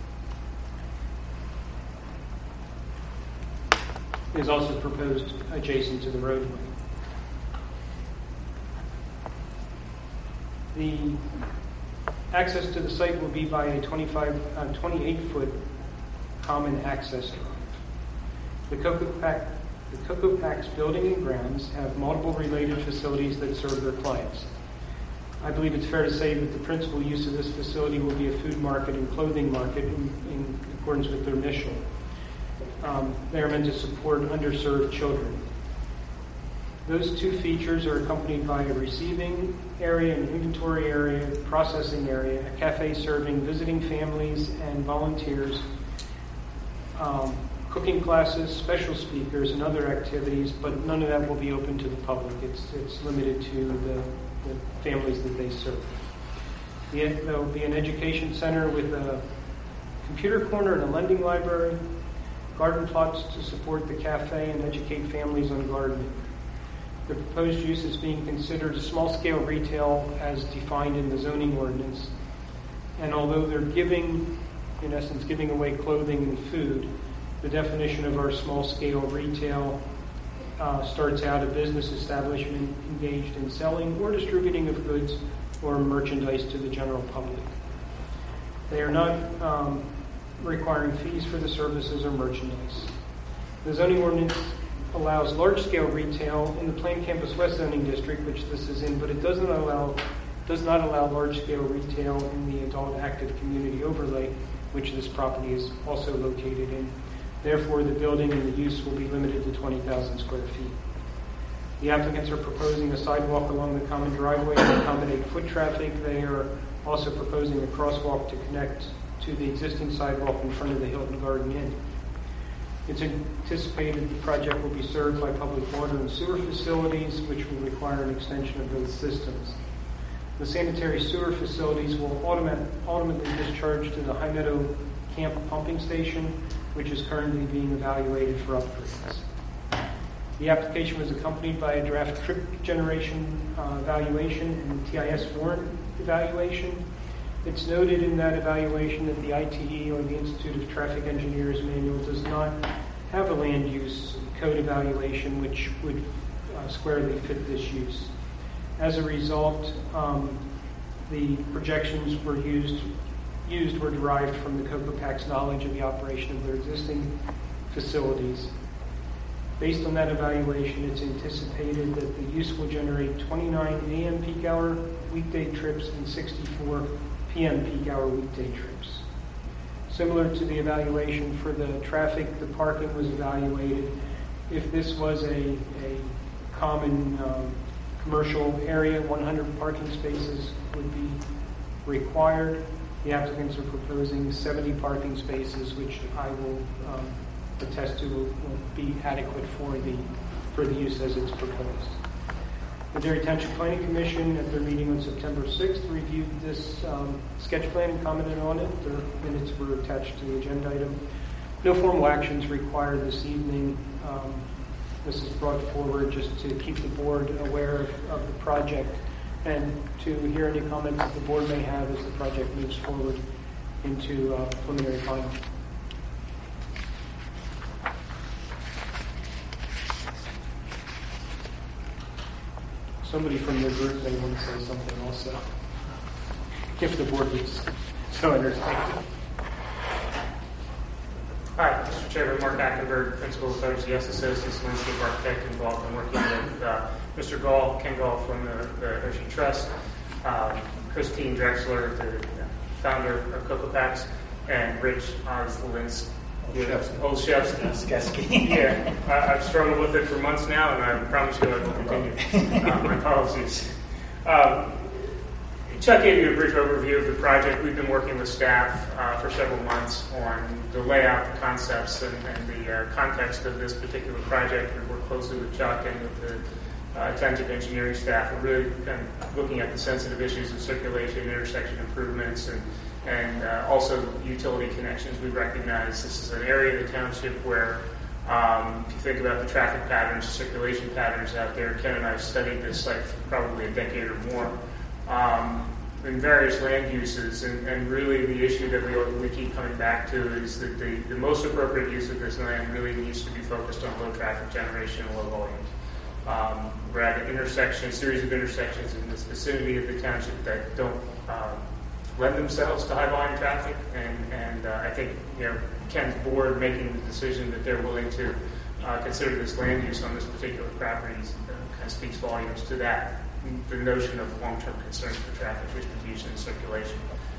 Is also proposed adjacent to the roadway. The access to the site will be by a twenty-five, uh, twenty-eight foot common access drive. The Cocoa Pack, the Cocoa Packs building and grounds have multiple related facilities that serve their clients. I believe it's fair to say that the principal use of this facility will be a food market and clothing market in, in accordance with their mission. Um, they are meant to support underserved children. Those two features are accompanied by a receiving area, an inventory area, processing area, a cafe serving visiting families and volunteers, um, cooking classes, special speakers, and other activities, but none of that will be open to the public. It's, it's limited to the, the families that they serve. The, there will be an education center with a computer corner and a lending library, garden plots to support the cafe and educate families on gardening. The proposed use is being considered a small-scale retail as defined in the zoning ordinance. And although they're giving, in essence, giving away clothing and food, the definition of our small-scale retail uh, starts out a business establishment engaged in selling or distributing of goods or merchandise to the general public. They are not um, requiring fees for the services or merchandise. The zoning ordinance allows large-scale retail in the planned Campus West zoning district, which this is in, but it doesn't allow does not allow large-scale retail in the adult active community overlay, which this property is also located in. Therefore, the building and the use will be limited to twenty thousand square feet. The applicants are proposing a sidewalk along the common driveway to accommodate foot traffic. They are also proposing a crosswalk to connect to the existing sidewalk in front of the Hilton Garden Inn. It's anticipated the project will be served by public water and sewer facilities, which will require an extension of those systems. The sanitary sewer facilities will automat- ultimately discharge to the High Meadow Camp pumping station, which is currently being evaluated for upgrades. The application was accompanied by a draft trip generation uh, evaluation and T I S warrant evaluation. It's noted in that evaluation that the I T E, or the Institute of Traffic Engineers manual, does not have a land use code evaluation which would uh, squarely fit this use. As a result, um, the projections were used, used were derived from the Cocoa Packs' knowledge of the operation of their existing facilities. Based on that evaluation, it's anticipated that the use will generate twenty-nine A M peak hour weekday trips and sixty-four P M peak hour weekday trips. Similar to the evaluation for the traffic, the parking was evaluated. If this was a, a common um, commercial area, one hundred parking spaces would be required. The applicants are proposing seventy parking spaces, which I will um, attest to will, will be adequate for the for the use as it's proposed. The Dairy Township Planning Commission, at their meeting on September sixth, reviewed this um, sketch plan and commented on it. Their minutes were attached to the agenda item. No formal actions required this evening. Um, this is brought forward just to keep the board aware of, of the project and to hear any comments that the board may have as the project moves forward into uh, preliminary final. Somebody from your group may want to say something also, if the board is so entertained. Hi, Mister Chairman, Mark Ackenberg, Principal with O G S Associates, landscape architect involved in working with uh, Mister Gall, Ken Gall from the, the Hershey Trust. Um, Christine Drexler, the founder of Cocoa Packs, and Rich Oslinski. Olszewski. Yeah, I, I've struggled with it for months now, and I promise you I will continue. Uh, my apologies. Um, Chuck gave you a brief overview of the project. We've been working with staff uh, for several months on the layout, the concepts, and, and the uh, context of this particular project. We work closely with Chuck and with the uh, Township engineering staff. We're really kind of looking at the sensitive issues of circulation, intersection improvements, and and uh, also utility connections. We recognize this is an area of the township where, um, if you think about the traffic patterns, circulation patterns out there, Ken and I have studied this site for probably a decade or more. Um, in various land uses, and, and really the issue that we, we keep coming back to is that the, the most appropriate use of this land really needs to be focused on low traffic generation and low volumes. Um, we're at an intersection, a series of intersections in this vicinity of the township that don't um, lend themselves to high volume traffic, and, and uh, I think you know Ken's board making the decision that they're willing to uh, consider this land use on this particular property uh, kind of speaks volumes to that. The notion of long-term concerns for traffic distribution and circulation.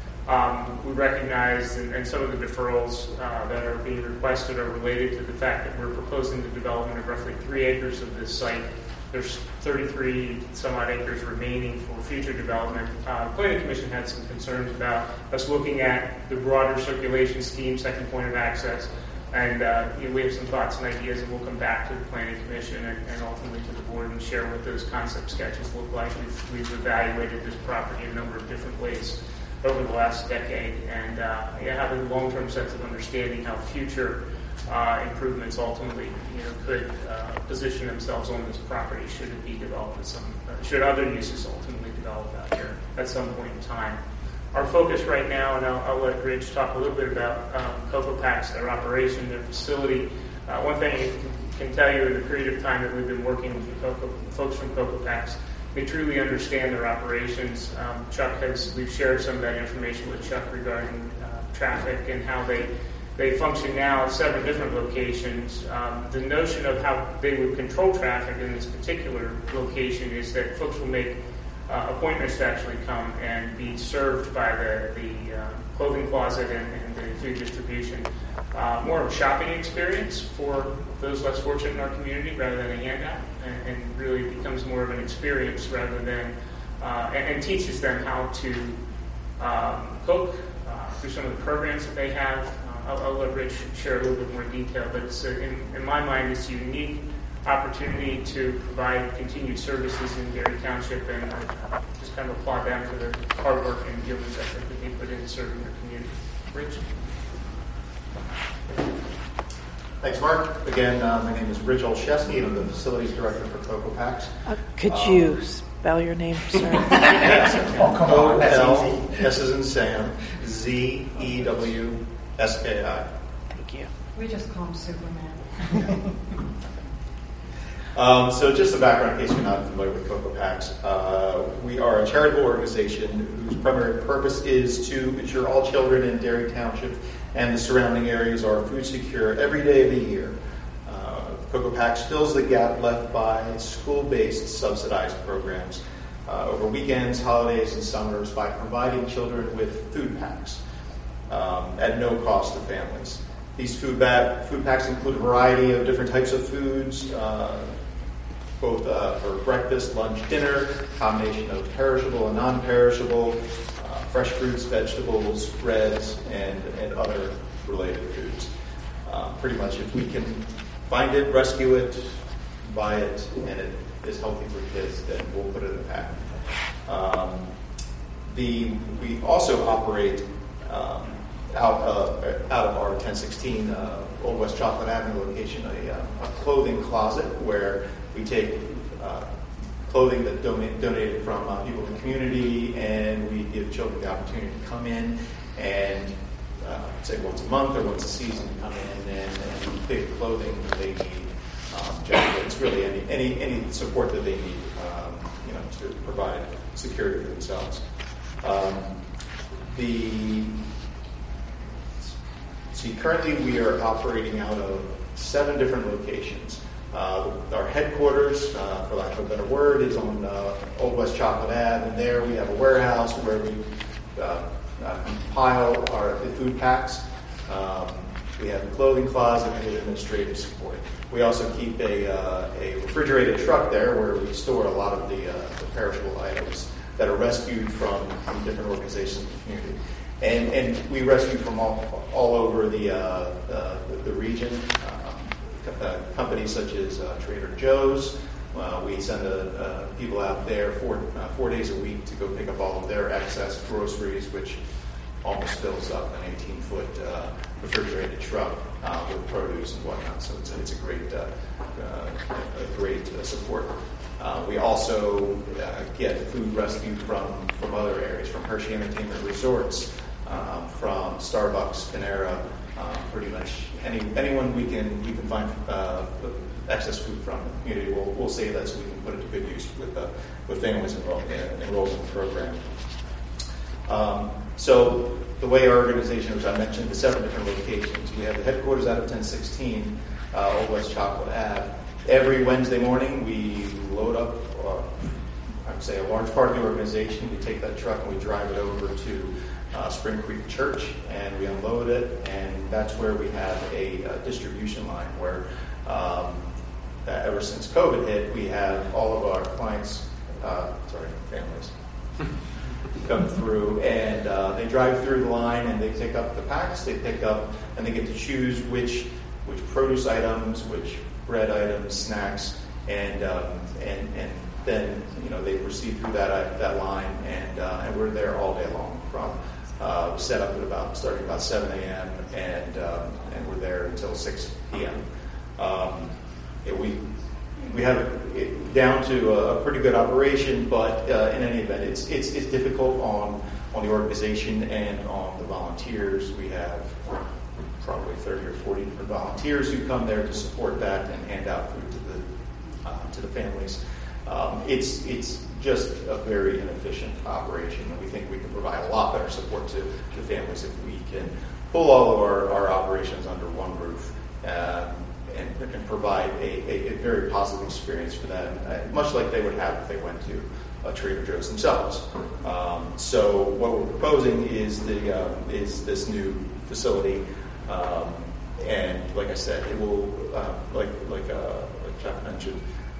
Um, we recognize, and, and some of the deferrals uh, that are being requested are related to the fact that we're proposing the development of roughly three acres of this site. There's thirty-three some odd acres remaining for future development. Uh, the Planning Commission had some concerns about us looking at the broader circulation scheme, second point of access. And uh, you know, we have some thoughts and ideas, and we'll come back to the Planning Commission and, and ultimately to the board and share what those concept sketches look like. We've, we've evaluated this property in a number of different ways over the last decade, and uh, yeah, have a long-term sense of understanding how future uh, improvements ultimately you know, could uh, position themselves on this property should it be developed at some, uh, should other uses ultimately develop out here at some point in time. Our focus right now, and I'll, I'll let Rich talk a little bit about um, Cocoa Packs, their operation, their facility. Uh, one thing I can tell you in the period of time that we've been working with the Cocoa, folks from Cocoa Packs, they truly understand their operations. Um, Chuck has, we've shared some of that information with Chuck regarding uh, traffic and how they they function now at several different locations. Um, the notion of how they would control traffic in this particular location is that folks will make Uh, appointments to actually come and be served by the, the uh, clothing closet and, and the food distribution. Uh, more of a shopping experience for those less fortunate in our community rather than a handout, and, and really becomes more of an experience rather than, uh, and, and teaches them how to um, cook uh, through some of the programs that they have. Uh, I'll, I'll let Rich share a little bit more detail, but it's, uh, in, in my mind, it's a unique opportunity to provide continued services in Gary Township, and I just kind of applaud them for their hard work and diligence effort that they put into serving their community. Rich? Thanks, Mark. Again, uh, my name is Rich Olszewski, and I'm the Facilities Director for Cocoa Packs. Uh, could um, you spell your name, sir? Oh, come on. O L, S as in Sam, Z E W S K I. Thank you. We just call him Superman. Um, so just a background in case you're not familiar with Cocoa Packs. Uh, we are a charitable organization whose primary purpose is to ensure all children in Derry Township and the surrounding areas are food secure every day of the year. Uh, Cocoa Packs fills the gap left by school-based subsidized programs uh, over weekends, holidays, and summers by providing children with food packs um, at no cost to families. These food, ba- food packs include a variety of different types of foods, uh, both uh, for breakfast, lunch, dinner, combination of perishable and non-perishable, uh, fresh fruits, vegetables, breads, and, and other related foods. Uh, pretty much if we can find it, rescue it, buy it, and it is healthy for kids, then we'll put it in a pack. Um, the, we also operate um, out, uh, out of our ten sixteen uh, Old West Chocolate Avenue location, a, a clothing closet where we take uh, clothing that donate, donated from uh, people in the community, and we give children the opportunity to come in and uh, say once a month or once a season come in and, and pick clothing that they need. Um, jackets, really any, any any support that they need, um, you know, to provide security for themselves. Um, the see currently we are operating out of seven different locations. Uh, the our headquarters, uh, for lack of a better word, is on uh, Old West Chocolate Ave, and there we have a warehouse where we uh, uh, compile our the food packs. Um, we have a clothing closet and we have administrative support. We also keep a, uh, a refrigerated truck there where we store a lot of the, uh, the perishable items that are rescued from, from different organizations in the community. And, and we rescue from all, all over the, uh, uh, the, the region. Um, uh, companies such as uh, Trader Joe's. Uh, we send a, uh, people out there four, uh, four days a week to go pick up all of their excess groceries, which almost fills up an eighteen-foot uh, refrigerated truck uh, with produce and whatnot. So it's a, it's a great, uh, uh, a great uh, support. Uh, we also uh, get food rescued from, from other areas, from Hershey Entertainment Resorts, um, from Starbucks, Panera, um, pretty much any anyone we can we can find uh, excess food from the community. We'll, we'll save that so we can put it to good use with uh, with families enrolled in, enrolled in the program. Um, so the way our organization, which I mentioned, the seven different locations, we have the headquarters out of ten sixteen uh, Old West Chocolate Ave. Every Wednesday morning, we load up, uh, I would say, a large part of the organization. We take that truck and we drive it over to uh, Spring Creek Church, and we unload it, and that's where we have a, a distribution line where, um, ever since COVID hit, we have all of our clients, uh, sorry, families, come through, and uh, they drive through the line, and they pick up the packs. They pick up, and they get to choose which which produce items, which bread items, snacks, and um, and and then you know they proceed through that that line, and uh, and we're there all day long. From uh, set up at about starting about seven a.m. and um, and we're there until six p.m. Um, it, we we have it down to a, a pretty good operation, but uh, in any event, it's it's it's difficult on on the organization and on the volunteers. We have probably thirty or forty different volunteers who come there to support that and hand out food to the uh, to the families. Um, it's it's just a very inefficient operation, and we think we can provide a lot better support to the families if we can pull all of our, our operations under one roof um, and, and provide a, a, a very positive experience for them, uh, much like they would have if they went to uh, Trader Joe's themselves. Um, so what we're proposing is the um, is this new facility. Um, and like I said, it will, uh, like like uh, like Jeff mentioned,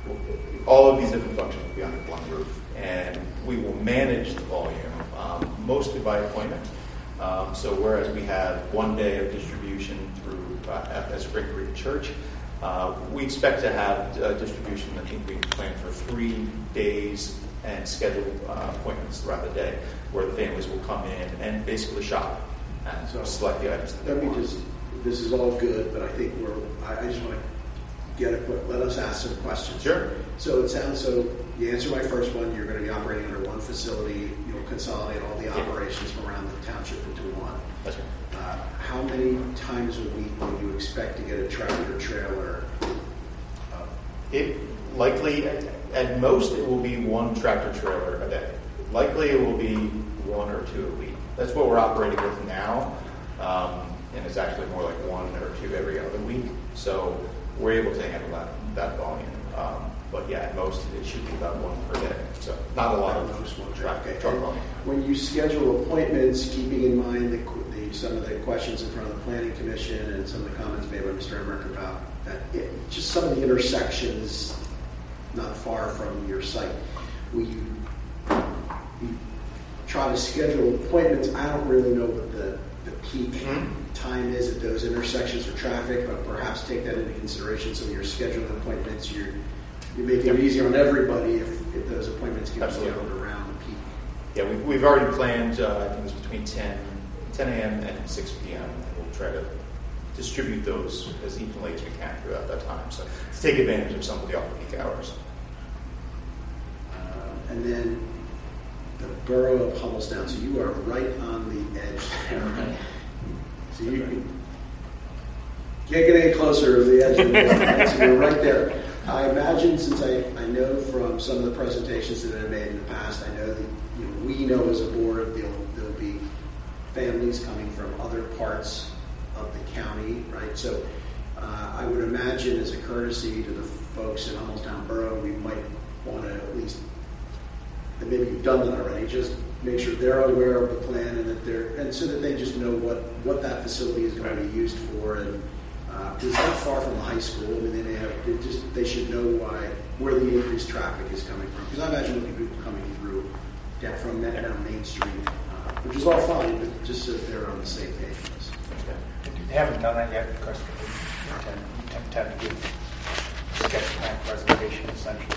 all of these different functions will be under one roof, and we will manage the volume um, mostly by appointment. Um, so whereas we have one day of distribution through uh, at Spring Creek Church, uh, we expect to have uh, distribution. I think we plan for three days and scheduled uh, appointments throughout the day, where the families will come in and basically shop and so select the items. That Let me just, this is all good, but I think we're, I, I just want to get it, but let us ask some questions. Sure. So it sounds, so you answer my first one, you're going to be operating under one facility, you'll consolidate all the yeah. operations from around the township into one. That's right. Uh, how many times a week will you expect to get a tractor trailer? Uh, It likely, at, at most, it will be one tractor trailer a day. Likely, it will be one or two a week. That's what we're operating with now, um, and it's actually more like one or two every other week. So we're able to handle that that volume. Um, but yeah, at most, it should be about one per day. So not a lot of most one traffic. truck volume. When you schedule appointments, keeping in mind the, the, some of the questions in front of the Planning Commission and some of the comments made by Mister Emmerich about that, it, just some of the intersections not far from your site, will you, you try to schedule appointments? I don't really know what the, the peak mm-hmm. time is at those intersections for traffic, but perhaps take that into consideration. So when you're scheduling appointments, you're you're making it easier on everybody if, if those appointments can be scheduled around the peak. Yeah, we've, we've already planned, uh, I think it's between ten a.m. and six p.m. and we'll try to distribute those as evenly as we can throughout that time. So to take advantage of some of the off-peak hours. Uh, and then the borough of Hubblesdown. So you are right on the edge there, right? So you can, can't get any closer to the edge of the borough. So you're right there. I imagine, since I, I know from some of the presentations that I've made in the past, I know that you know, we know as a board there'll, there'll be families coming from other parts of the county, right? So uh, Uh, I would imagine as a courtesy to the folks in Hummelstown Borough, we might want to at least, and maybe you've done that already, just make sure they're aware of the plan and that they're, and so that they just know what, what that facility is going to be used for. And uh, it's not far from the high school. I mean, they may have, it just, they should know why, where the increased traffic is coming from. Because I imagine there'll be people coming through down from down Main Street, uh, which is all fine, but just so that they're on the same page with us. They haven't done that yet because we tend, we tend to give sketch plan presentation essentially.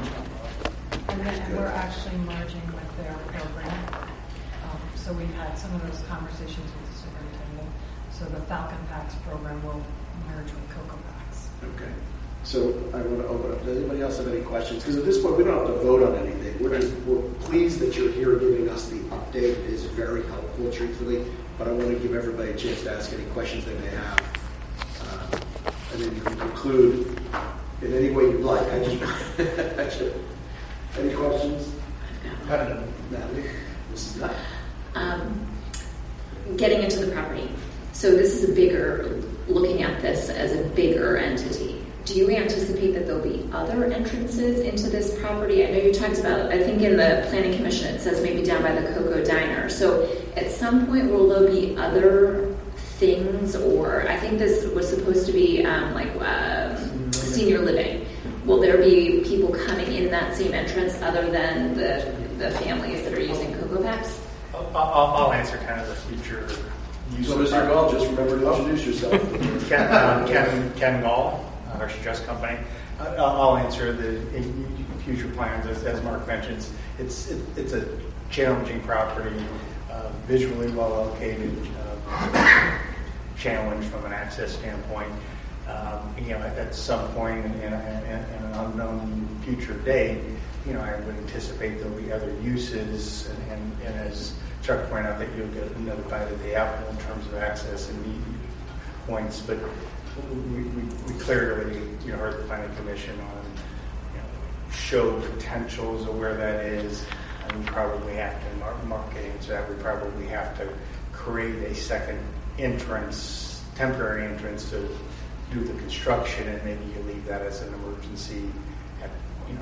And then we're actually merging with their program. Um, so we've had some of those conversations with the superintendent. So the Falcon Packs program will merge with Cocoa Packs. Okay. So I want to open up. Does anybody else have any questions? Because at this point, we don't have to vote on anything. We're just we're pleased that you're here giving us the update. It is very helpful, truthfully. But I want to give everybody a chance to ask any questions they may have. Uh, and then you can conclude in any way you'd like. I just, I just any questions? Natalie, this is not. Um, getting into the property. So this is a bigger, looking at this as a bigger entity. Do you anticipate that there'll be other entrances into this property? I know you talked about, I think in the Planning Commission it says maybe down by the Cocoa Diner. So at some point will there be other things, or I think this was supposed to be um, like uh, senior living. Will there be people coming in that same entrance other than the, the families that are using Cocoa Packs? I'll, I'll, I'll answer kind of the future use. So, Mister Gall, just remember to introduce yourself. Ken, um, Ken, Ken Gall, Hershey Trust Company. Uh, I'll answer the future plans. As, as Mark mentions, it's it, it's a challenging property, uh, visually well located, uh, challenged from an access standpoint. Um, you know, at, at some point in, in, in an unknown future date, you know, I would anticipate there'll be other uses, and, and, and as Chuck pointed out, that you'll get another bite at the apple in terms of access and meet points. But we, we, we clearly, you know, heard the Planning Commission on, you know, show potentials of where that is, and we probably have to, Mark, Mark can answer that, we probably have to create a second entrance, temporary entrance to do the construction, and maybe you leave that as an emergency, at, you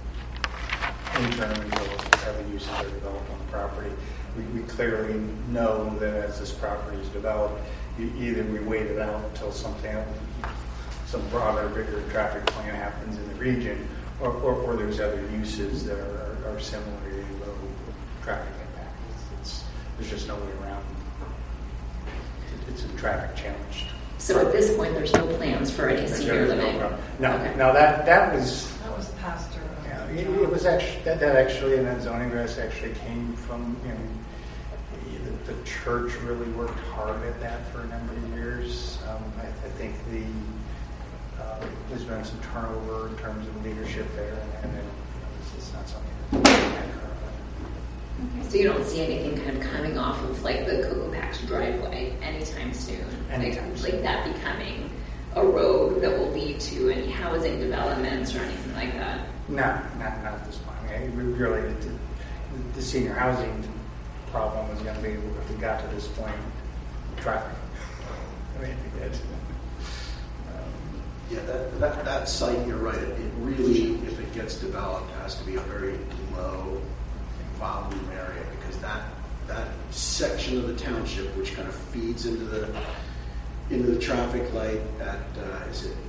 know, interim until other uses are developed on the property. We, we clearly know that as this property is developed, you, either we wait it out until something, some broader, bigger traffic plan happens in the region, or, or, or there's other uses that are, are, are similarly low traffic impact. It's, it's, there's just no way around. It, it's a traffic challenge. So at this point, there's no plans for any senior living? No, no. Okay. Now that, that was... That was Pastor. Yeah, it, it was actually, that, that actually, in that zoning rest actually came from, you know, the, the church really worked hard at that for a number of years. Um, I, I think the, uh, there's been some turnover in terms of leadership there, and, and it, you know, it's, it's not something that we can currently. So you don't see anything kind of coming off of like the Cocoa Packs driveway anytime soon? Anytime like, soon. Like that becoming a road that will lead to any housing developments or anything like that? No, not, not at this point. I mean, we really, the, the senior housing problem is going to be, if we got to this point, traffic. I mean, if we did. Um, Yeah, that, that, that site, you're right, it, it really, if it gets developed, has to be a very low volume area, because that that section of the township, which kind of feeds into the into the traffic light at uh, is it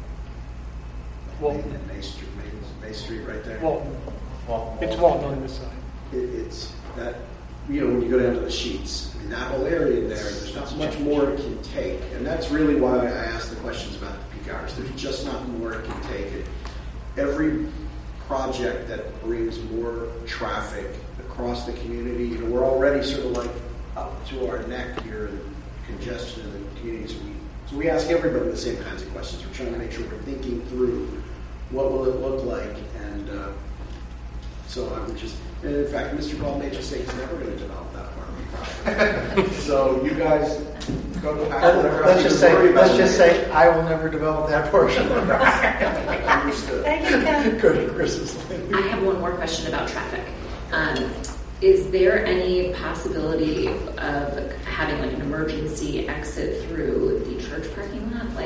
Walton. May, May Street, May, May Street, right there. Walton. Well, It's Walton on this side. It, it's that, you know, when you go down to the sheets, I mean, that whole area in there, there's not much more it can take, and that's really why I asked the questions about the peak hours. There's just not more it can take. It, every project that brings more traffic across the community, you know, we're already sort of like up to our neck here in congestion in the community. So we, so we ask everybody the same kinds of questions. We're trying to make sure we're thinking through what will it look like, and uh, so I would just, and in fact, Mister Ball may just say he's never going to develop that part of the property. So you guys go to Let's just say, let's just say, I will never develop that portion of the property. Understood. Thank you, Ken. Go to Chris's. I have one more question about traffic. Um, is there any possibility of having like an emergency exit through the church parking lot? Like,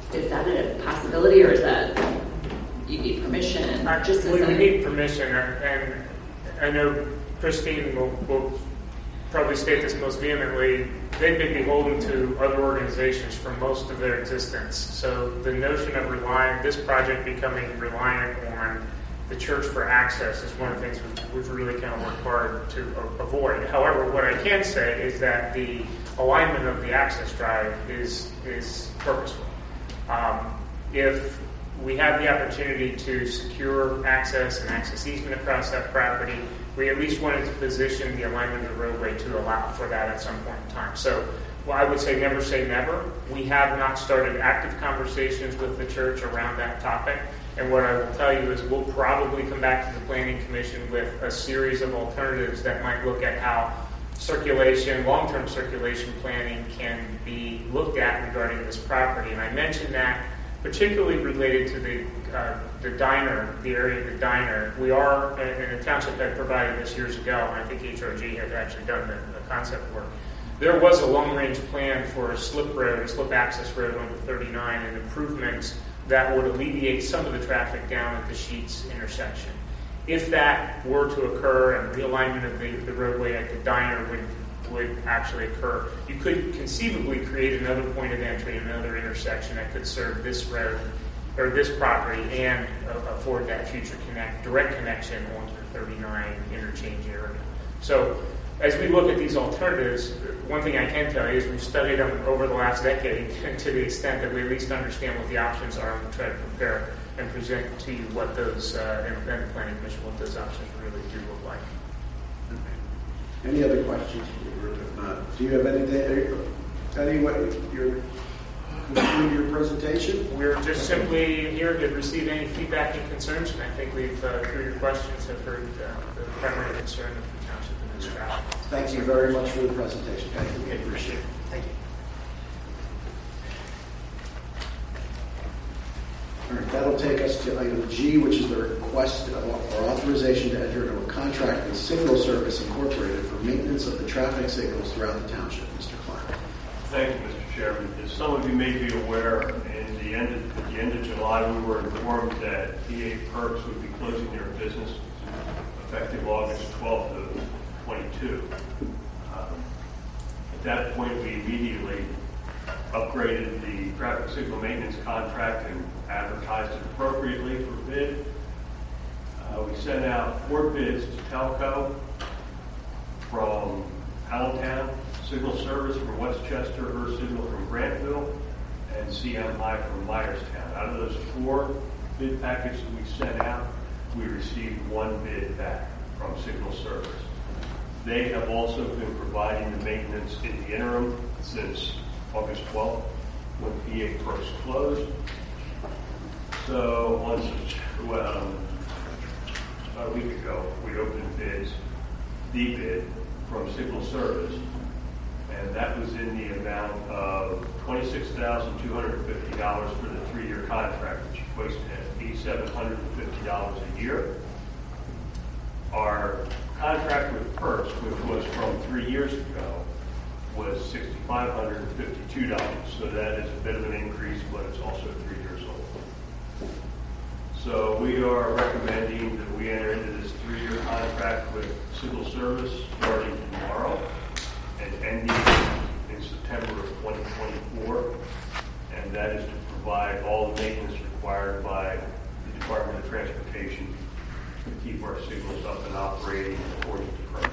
is that a possibility, or is that you need permission? Just as We a- we need permission, and I know Christine will, will probably state this most vehemently. They've been beholden to other organizations for most of their existence. So the notion of relying, this project becoming reliant on the church for access is one of the things we've, we've really kind of worked hard to a- avoid. However, what I can say is that the alignment of the access drive is, is purposeful. Um, if we have the opportunity to secure access and access easement across that property, we at least wanted to position the alignment of the roadway to allow for that at some point in time. So, well, I would say never say never. We have not started active conversations with the church around that topic. And what I will tell you is we'll probably come back to the Planning Commission with a series of alternatives that might look at how circulation, long-term circulation planning can be looked at regarding this property. And I mentioned that particularly related to the uh, the diner, the area of the diner. We are, and the township had provided this years ago, and I think H R G had actually done the, the concept work. There was a long-range plan for a slip road, a slip access road on the thirty-nine, and improvements that would alleviate some of the traffic down at the Sheets intersection. If that were to occur and realignment of the, the roadway at the diner would would actually occur, you could conceivably create another point of entry, another intersection that could serve this road or this property and uh, afford that future connect direct connection onto the thirty-nine interchange area. So as we look at these alternatives, one thing I can tell you is we've studied them over the last decade to the extent that we at least understand what the options are and we'll try to prepare and present to you what those, uh, and and the Planning Commission, what those options really do look like. Any other questions from the group? If not, do you have anything, any way you're conclude your presentation? We're just simply here to receive any feedback and concerns, and I think we've, uh, through your questions, have heard uh, the primary concern of the township and its staff. Thank you very much for the presentation. Thank you. We appreciate it. Thank you. All right, that'll take us to item G, which is the request for authorization to enter into a contract with Signal Service Incorporated for maintenance of the traffic signals throughout the township. Mister Clark. Thank you, Mister Chairman. As some of you may be aware, in the end of, at the end of July, we were informed that P A Perks would be closing their business effective August twelfth of twenty-two. Um, at that point, we immediately upgraded the traffic signal maintenance contract and advertised it appropriately for bid. Uh, we sent out four bids to Telco from Allentown, Signal Service from Westchester, Her Signal from Grantville, and C M I from Myerstown. Out of those four bid packages we sent out, we received one bid back from Signal Service. They have also been providing the maintenance in the interim since August twelfth, when P A Perks closed. So once, well, about a week ago, we opened bids, the bid from Signal Service, and that was in the amount of twenty-six thousand two hundred fifty dollars for the three-year contract, which equates to eight thousand seven hundred fifty dollars a year. Our contract with Perks, which was from three years ago, was six thousand five hundred fifty-two dollars. So that is a bit of an increase, but it's also three years old. So we are recommending that we enter into this three-year contract with Signal Service starting tomorrow and ending in September of twenty twenty-four. And that is to provide all the maintenance required by the Department of Transportation to keep our signals up and operating according to code.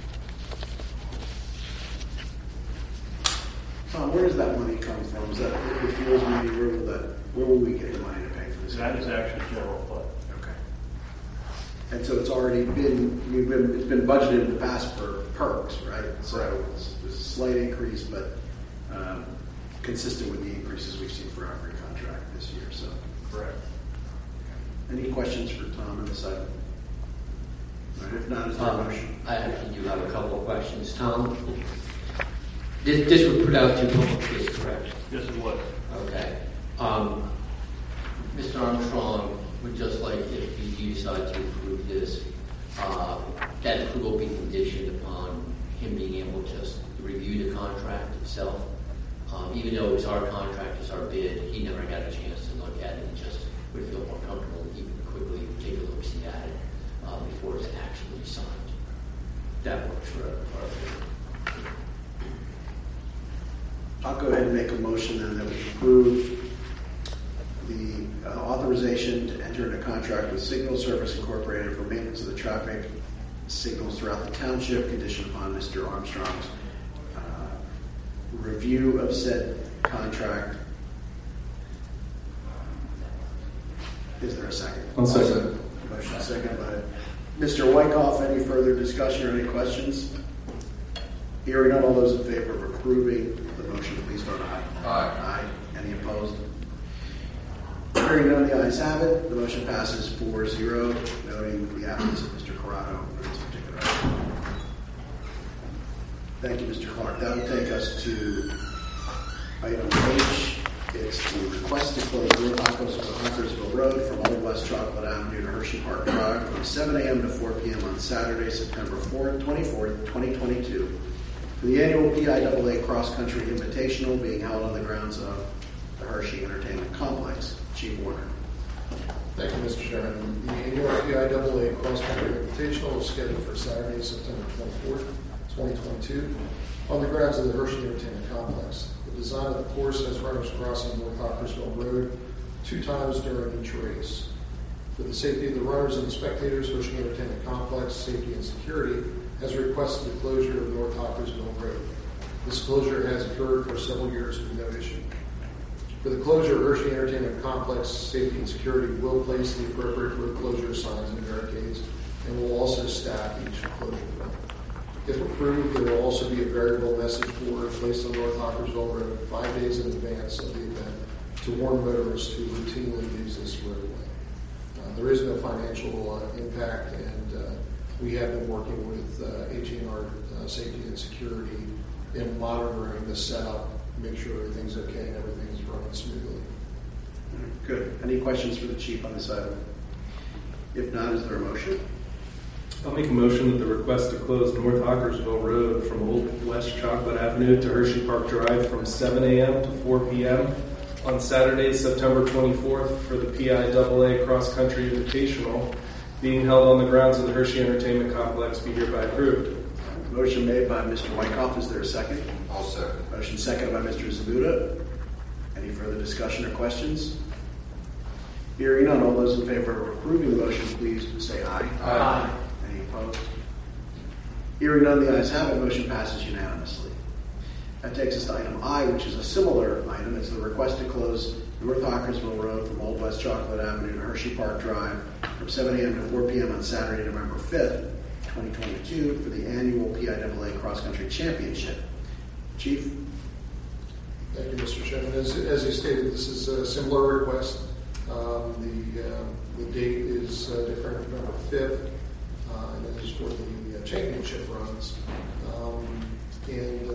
Tom, where does that money come from? Is that the fuels money? Where will that? Where will we get the money to pay for this? That is actually general fund. Okay. And so it's already been we've been it's been budgeted in the past for Perks, right? So it's, it's a slight increase, but um, consistent with the increases we've seen for every contract this year. So correct. Any questions for Tom on this item? All right, if not, is there a Um, motion? I actually do have a couple of questions. Tom, this, this was put out to public bids, correct? Yes, it was. Okay. Um, Mister Armstrong would just like, if you decide to approve this, uh, that approval be conditioned upon him being able to review the contract itself. Um, even though it's our contract, was our bid. He never got a chance to look at it. He just would feel more comfortable he could quickly take a look see at it uh, before it's actually signed. That works for, for our bid. I'll go ahead and make a motion then that we approve the uh, authorization to enter into contract with Signal Service Incorporated for maintenance of the traffic signals throughout the township, conditioned upon Mister Armstrong's uh, review of said contract. Is there a second? I'll second. Motion second by Mister Wyckoff. Any further discussion or any questions? Hearing none, all those in favor of approving the motion, please vote aye. Aye. Aye. Any opposed? Hearing none, the ayes have it. The motion passes four zero, noting the absence of Mister Corrado on this particular item. Thank you, Mister Clark. That will take us to item H. It's the request to close North Hawkersville Road from Old West Chocolate Avenue to Hershey Park Drive from seven a.m. to four p.m. on Saturday, September fourth, twenty-fourth, twenty twenty-two, for the annual P I A A Cross Country Invitational being held on the grounds of the Hershey Entertainment Complex. Chief Warner. Thank you, Mister Chairman. The annual P I A A Cross Country Invitational is scheduled for Saturday, September twenty-fourth, twenty twenty-two, on the grounds of the Hershey Entertainment Complex. The design of the course has runners crossing North Hawkersville Road two times during each race. For the safety of the runners and the spectators, Hershey Entertainment Complex Safety and Security has requested the closure of North Hawkersville Road. This closure has occurred for several years with no issue. For the closure, Hershey Entertainment Complex Safety and Security will place the appropriate road closure signs and barricades and will also staff each closure. If approved, there will also be a variable message board placed on North Hawkersville Road five days in advance of the event to warn motorists who routinely use this roadway. Uh, there is no financial uh, impact, and uh, we have been working with uh, H E N R uh, Safety and Security in monitoring the setup, make sure everything's okay and everything's running smoothly. Good. Any questions for the chief on this item? If not, is there a motion? I'll make a motion that the request to close North Hawkersville Road from Old West Chocolate Avenue to Hershey Park Drive from seven a.m. to four p.m. on Saturday, September twenty-fourth for the P I A A Cross Country Invitational being held on the grounds of the Hershey Entertainment Complex be hereby approved. Motion made by Mister Wyckoff. Is there a second? I'll second. Motion seconded by Mister Zabuda. Any further discussion or questions? Hearing none, all those in favor of approving the motion, please say aye. Aye. Any opposed? Hearing none, the ayes have it. Motion passes unanimously. That takes us to item I, which is a similar item. It's the request to close North Hawkersville Road from Old West Chocolate Avenue to Hershey Park Drive from seven a.m. to four p.m. on Saturday, November fifth, twenty twenty-two, for the annual P I A A Cross Country Championship. Chief? Thank you, Mister Chairman. As, as you stated, this is a similar request. Um, the, uh, the date is uh, different, November fifth, uh, and it is for the uh, championship runs. Um, and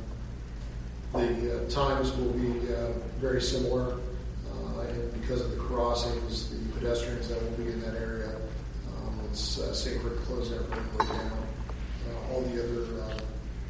uh, the uh, times will be uh, very similar, uh, and because of the crossings, the pedestrians that will be in that area, um, it's uh, safer to close everything way down. Uh, all the other uh,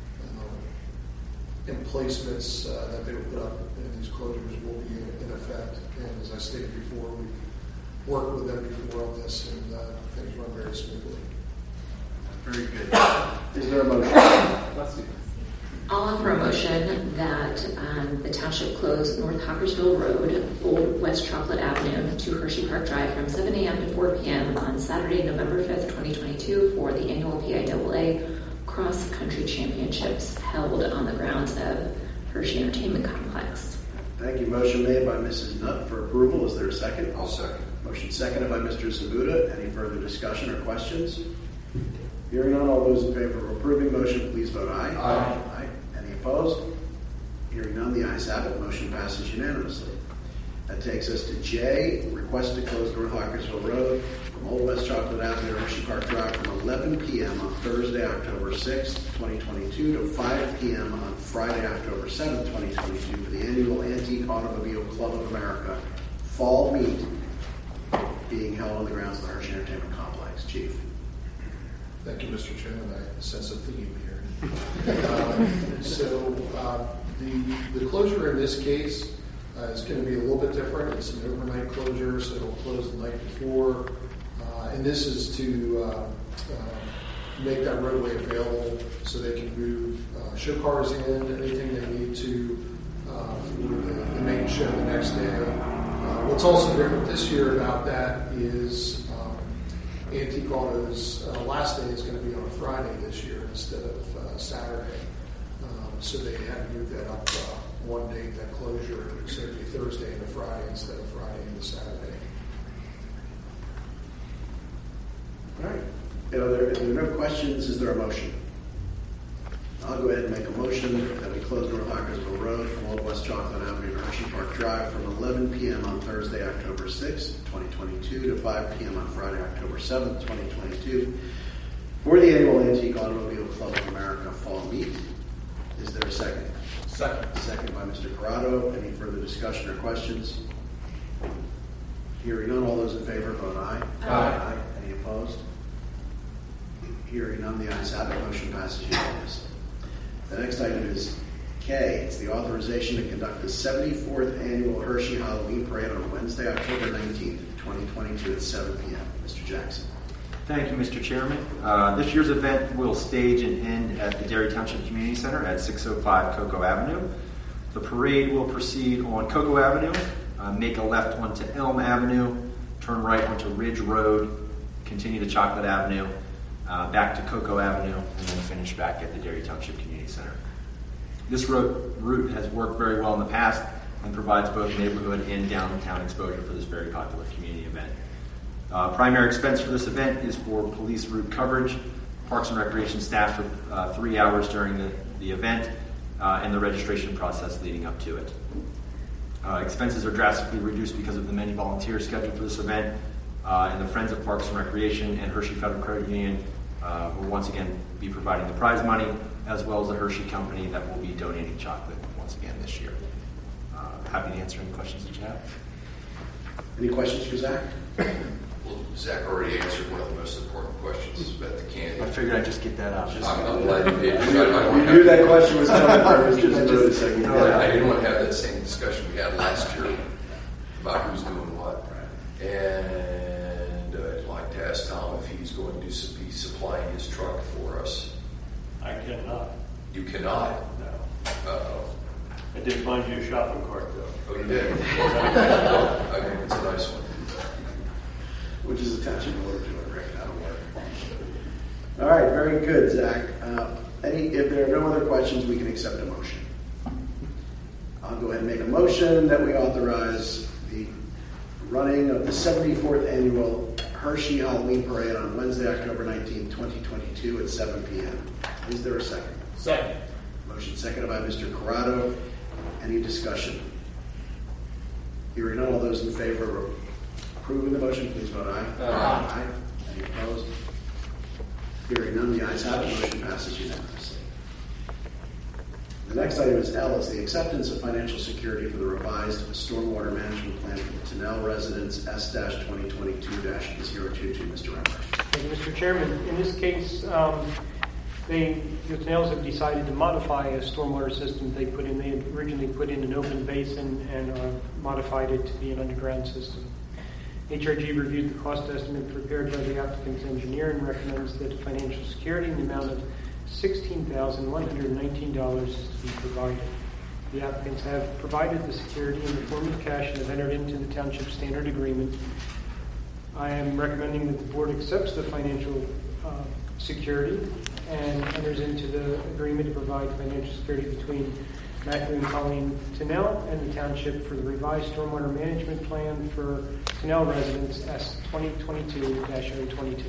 uh, emplacements uh, that they will put up in these closures will be in, in effect. And as I stated before, we've worked with them before on this, and uh, things run very smoothly. Very good. Is there a motion? I'll offer a motion that um, the township close North Hawkersville Road, Old West Chocolate Avenue to Hershey Park Drive from seven a.m. to four p.m. on Saturday, November fifth, twenty twenty-two for the annual P I A A Cross Country Championships held on the grounds of Hershey Entertainment Complex. Thank you. Motion made by Missus Nutt for approval. Is there a second? I'll second. Motion seconded by Mister Zabuda. Any further discussion or questions? Hearing none, all those in favor of approving motion, please vote aye. Aye. Aye. Any opposed? Hearing none, the ayes have it. Motion passes unanimously. That takes us to J, request to close North Hawkersville Road from Old West Chocolate Avenue to Hershey Park Drive from eleven p.m. on Thursday, October sixth, twenty twenty-two to five p.m. on Friday, October seventh, twenty twenty-two for the annual Antique Automobile Club of America Fall Meet being held on the grounds of the Hershey Entertainment Complex. Chief. Thank you, Mister Chairman. I sense a theme here. uh, so uh, the, the closure in this case uh, is going to be a little bit different. It's an overnight closure, so it'll close the night before. Uh, and this is to uh, uh, make that roadway available so they can move uh, show cars in, anything they need to uh, for the, the main show the next day. Uh, what's also different this year about that is um, Antique Auto's uh, last day is going to be on a Friday this year instead of uh, Saturday. Um, so they had to move that up uh, one day, that closure, so it'd be Thursday and a Friday instead of Friday and a Saturday. All right. If there, if there are no questions, is there a motion? I'll go ahead and make a motion that we close North Hockersville Road from Old West Chocolate Avenue to Hershey Park Drive from eleven p.m. on Thursday, October sixth, twenty twenty-two to five p.m. on Friday, October seventh, twenty twenty-two for the annual Antique Automobile Club of America Fall Meet. Is there a second? Second. Second by Mister Corrado. Any further discussion or questions? Hearing none, all those in favor vote aye. Aye. Aye. Any opposed? Hearing none, the ayes have it. Motion passes unanimously. The next item is K. It's the authorization to conduct the seventy-fourth Annual Hershey Halloween Parade on Wednesday, October nineteenth, twenty twenty-two at seven p.m. Mister Jackson. Thank you, Mister Chairman. Uh, this year's event will stage and end at the Derry Township Community Center at six oh five Cocoa Avenue. The parade will proceed on Cocoa Avenue, uh, make a left onto Elm Avenue, turn right onto Ridge Road, continue to Chocolate Avenue, uh, back to Cocoa Avenue, and then finish back at the Derry Township Community Center. This route, route has worked very well in the past and provides both neighborhood and downtown exposure for this very popular community event. Uh, primary expense for this event is for police route coverage, Parks and Recreation staff for uh, three hours during the, the event, uh, and the registration process leading up to it. Uh, expenses are drastically reduced because of the many volunteers scheduled for this event, uh, and the Friends of Parks and Recreation and Hershey Federal Credit Union uh, will once again be providing the prize money, as well as the Hershey Company that will be donating chocolate once again this year. Uh, happy to answer any questions that you have. Any questions for Zach? Well, Zach already answered one of the most important questions about the candy. I figured I'd just get that out. I'm, I'm glad you did. I, I You knew that question was coming from Mister Zimmer a second ago. Yeah, I didn't want to have that same discussion we had last year about who's doing what. And uh, I'd like to ask Tom if he's going to be supplying his truck for us. I cannot. You cannot? No. Uh-oh. I did find you a shopping cart, though. Oh, you did? I think it's a nice one. Which is a township order to it, Rick. That'll work. All right, very good, Zach. Uh, any, if there are no other questions, we can accept a motion. I'll go ahead and make a motion that we authorize the running of the seventy-fourth Annual Hershey Halloween Parade on Wednesday, October nineteenth, twenty twenty-two at seven p.m. Is there a second? Second. Motion seconded by Mister Corrado. Any discussion? Hearing none, all those in favor of approving the motion, please vote aye. Aye. Aye. Any opposed? Hearing none, the ayes have it. Motion passes unanimously. The next item is L, is the acceptance of financial security for the revised stormwater management plan for the Tennell residents S twenty twenty-two dash zero two two. Mister Emmer. Thank you, Mister Chairman. In this case, um, they, the Tennells have decided to modify a stormwater system they put in. They had originally put in an open basin and uh, modified it to be an underground system. H R G reviewed the cost estimate prepared by the applicant's engineer and recommends that financial security in the amount of sixteen thousand one hundred nineteen dollars is to be provided. The applicants have provided the security in the form of cash and have entered into the township standard agreement. I am recommending that the board accepts the financial uh, security and enters into the agreement to provide financial security between Matthew and Colleen Tennell and the township for the revised stormwater management plan for Tennell residents S twenty twenty-two dash zero twenty-two.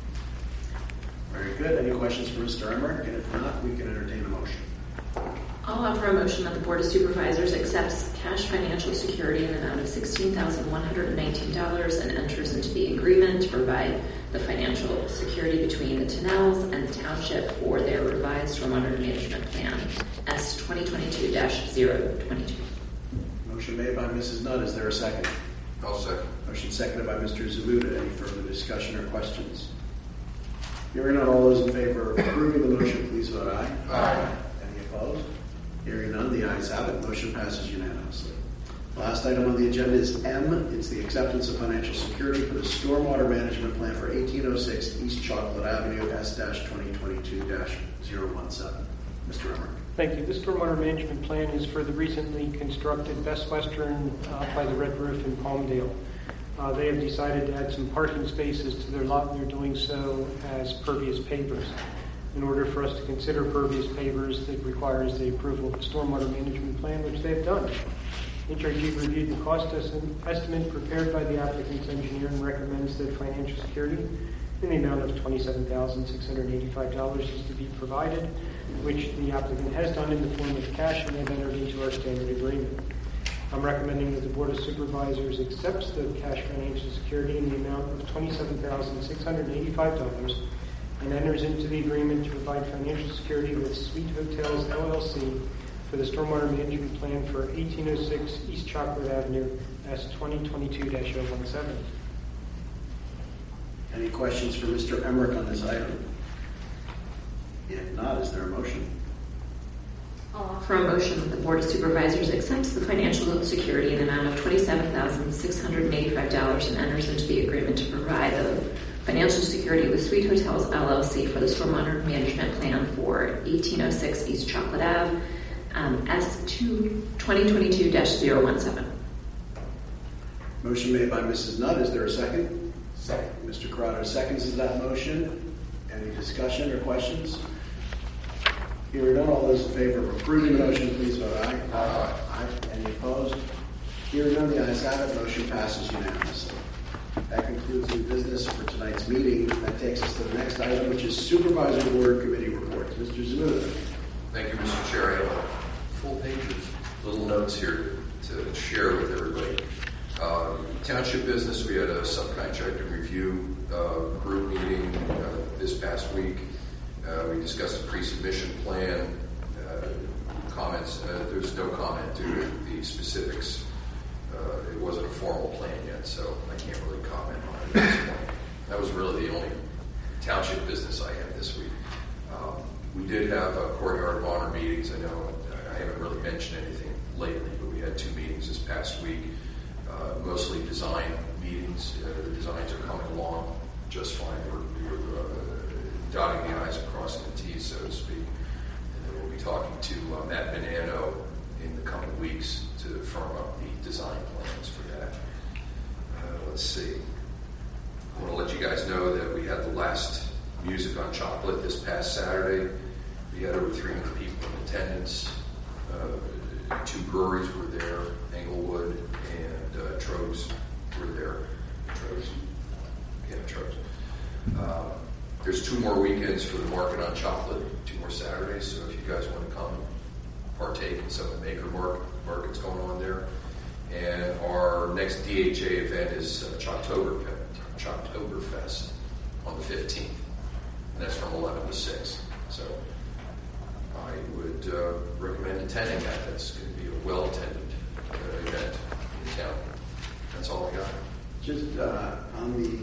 Very good. Any questions for Mister Emmerich? And if not, we can entertain a motion. I'll offer a motion that the Board of Supervisors accepts cash financial security in the amount of sixteen thousand one hundred nineteen dollars and enters into the agreement to provide the financial security between the Tennells and the township for their revised stormwater management plan S twenty twenty-two dash zero twenty-two. Motion made by Missus Nutt. Is there a second? I'll second. Motion seconded by Mister Zamuda. Any further discussion or questions? Hearing none, all those in favor of approving the motion, please vote aye. Aye. Any opposed? Hearing none, the ayes have it. Motion passes unanimously. Last item on the agenda is M. It's the acceptance of financial security for the stormwater management plan for eighteen oh six East Chocolate Avenue, S twenty twenty-two dash zero one seven. Mister Emmerich. Thank you. The stormwater management plan is for the recently constructed Best Western uh, by the Red Roof in Palmdale. Uh, they have decided to add some parking spaces to their lot, and they're doing so as pervious pavers. In order for us to consider pervious pavers, it requires the approval of the stormwater management plan, which they've done. H R G reviewed the cost estimate prepared by the applicant's engineer and recommends that financial security in the amount of twenty-seven thousand six hundred eighty-five dollars is to be provided, which the applicant has done in the form of cash, and they've entered into our standard agreement. I'm recommending that the Board of Supervisors accepts the cash financial security in the amount of twenty-seven thousand six hundred eighty-five dollars and enters into the agreement to provide financial security with Sweet Hotels L L C for the stormwater management plan for eighteen oh six East Chocolate Avenue, S twenty twenty-two dash zero one seven. Any questions for Mister Emmerich on this item? If not, is there a motion? I'll offer a motion that the Board of Supervisors accepts the financial security in the amount of twenty-seven thousand six hundred eighty-five dollars and enters into the agreement to provide the financial security with Sweet Hotels L L C for the stormwater management plan for eighteen oh six East Chocolate Avenue, um, S twenty twenty-two dash zero one seven. Motion made by Missus Nutt. Is there a second? Second. Mister Corrado seconds that motion. Any discussion or questions? Hearing none, all those in favor of approving the motion, please vote aye. Aye. Aye. Any opposed? Hearing none, the ayes have it. Motion passes unanimously. That concludes the business for tonight's meeting. That takes us to the next item, which is Supervisor Board Committee reports. Mister Zamuda. Thank you, Mister Chair. I have a full page of little notes here to, to share with everybody. Um, township business, we had a subcontractor review uh, group meeting uh, this past week. Uh, we discussed a pre-submission plan. Uh, comments, uh, there's no comment due to the specifics. Uh, it wasn't a formal plan yet, so I can't really comment on it at this point. That was really the only township business I had this week. Um, we did have uh, courtyard of honor meetings. I know I haven't really mentioned anything lately, but we had two meetings this past week. Uh, mostly design meetings. Uh, the designs are coming along just fine. We're, we're uh, dotting the I's and crossing the T's, so to speak. And then we'll be talking to uh, Matt Bonanno in the coming weeks to firm up the design plans for that. Uh, let's see. I want to let you guys know that we had the last Music on Chocolate this past Saturday. We had over three hundred people in attendance. Uh, two breweries were there, Englewood and uh, Trogs were there. Trogs? Yeah, Trogs. Uh, there's two more weekends for the Market on Chocolate, two more Saturdays, so if you guys want to come partake in some of the maker market, markets going on there. And our next D H A event is uh, Choctober, Choctoberfest on the fifteenth, and that's from eleven to six. So I would uh, recommend attending that. That's going to be a well-attended uh, event in town. That's all I got. Just uh, on the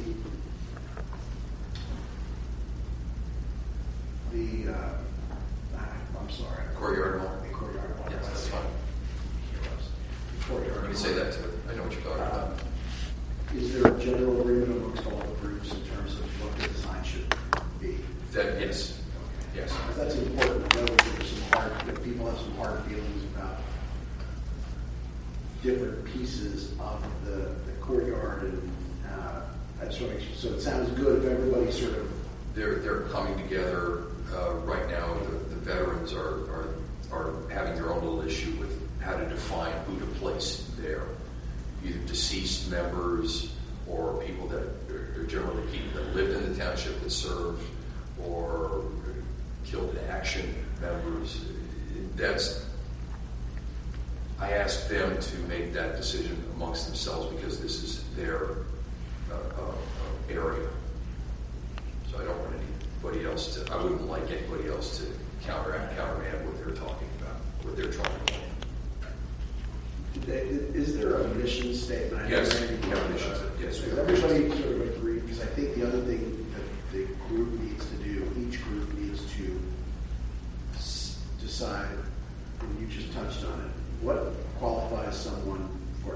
the uh, I'm sorry, Courtyard Mall. Courtyard Mall. Yes, that's fine. Courtyard. You can say that too. I know what you're talking about. Uh, is there a general agreement amongst all the groups in terms of what the design should be? That yes, yes. That's important to know that there's some hard, that people have some hard feelings about different pieces of the, the courtyard, and uh, I just want to make sure. So it sounds good if everybody sort of they're they're coming together uh, right now. The, the veterans are, are are having their own little issue with how to define who to place there, either deceased members or people that are generally people that lived in the township that served, or killed in action members. That's, I asked them to make that decision amongst themselves because this is their uh, uh, area. So I don't want anybody else to, I wouldn't like anybody else to counteract, countermand what they're talking about, what they're trying to do. Is there a mission statement? I know Yes, Randy we have a mission statement. Yes, we Does have a everybody mission sort of agree? Because I think the other thing that the group needs to do, each group needs to s- decide, and you just touched on it, what qualifies someone for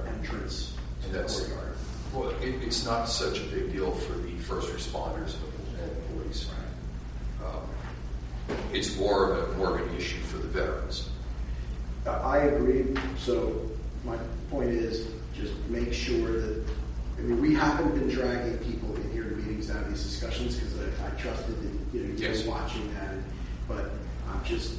first responders and police. Um, it's more of, a, more of an issue for the veterans. I agree. So my point is just make sure that, I mean, we haven't been dragging people in here to meetings to have these discussions because I, I trusted that, you know, you Yes. were watching that. But I'm just,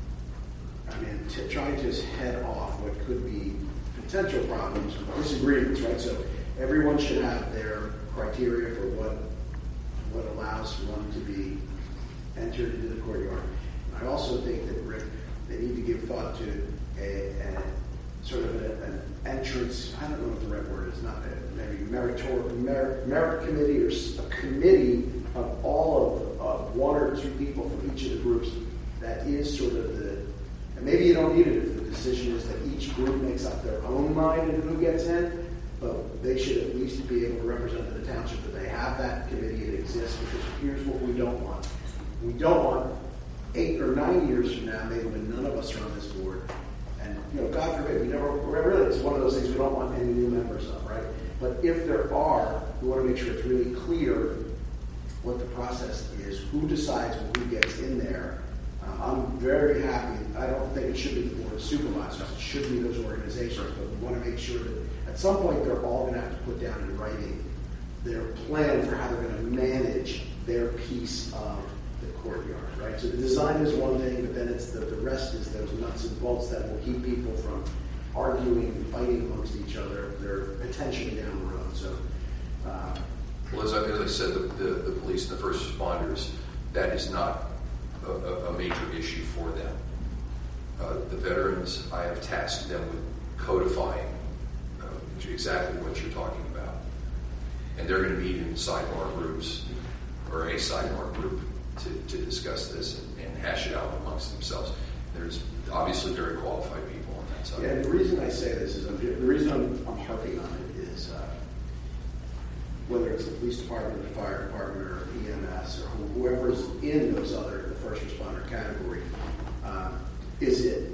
I mean, t- trying to just head off what could be potential problems or disagreements, right? So everyone should have their criteria for what what allows one to be entered into the courtyard. I also think that, Rick, they need to give thought to a, a sort of a, an entrance, I don't know what the right word is, not a, maybe meritor, merit, merit committee or s- a committee of all of, of one or two people from each of the groups that is sort of the, and maybe you don't need it if the decision is that each group makes up their own mind and who gets in, but they should at least be able to represent the township that they have that committee, it exists, because here's what we don't want. We don't want eight or nine years from now, maybe when none of us are on this board, and, you know, God forbid, we never, really, it's one of those things we don't want any new members of, right? But if there are, we want to make sure it's really clear what the process is, who decides who gets in there. Uh, I'm very happy, I don't think it should be the board of supervisors, it should be those organizations, but we want to make sure that at some point they're all going to have to put down in writing their plan for how they're going to manage their piece of the courtyard, right? So the design is one thing, but then it's the, the rest is those nuts and bolts that will keep people from arguing and fighting amongst each other, their potentially down the road. So, uh, Well, as I, as I said, the, the, the police and the first responders, that is not a, a, a major issue for them. Uh, the veterans, I have tasked them with codifying uh, exactly what you're talking about. And they're going to meet in sidebar groups, or a sidebar group, to, to discuss this and, and hash it out amongst themselves. There's obviously very qualified people on that side. yeah, and the reason I say this is, I'm, the reason I'm, I'm harping on it is, uh, whether it's the police department, or the fire department, or E M S, or whoever's in those other, the first responder category, uh, is it,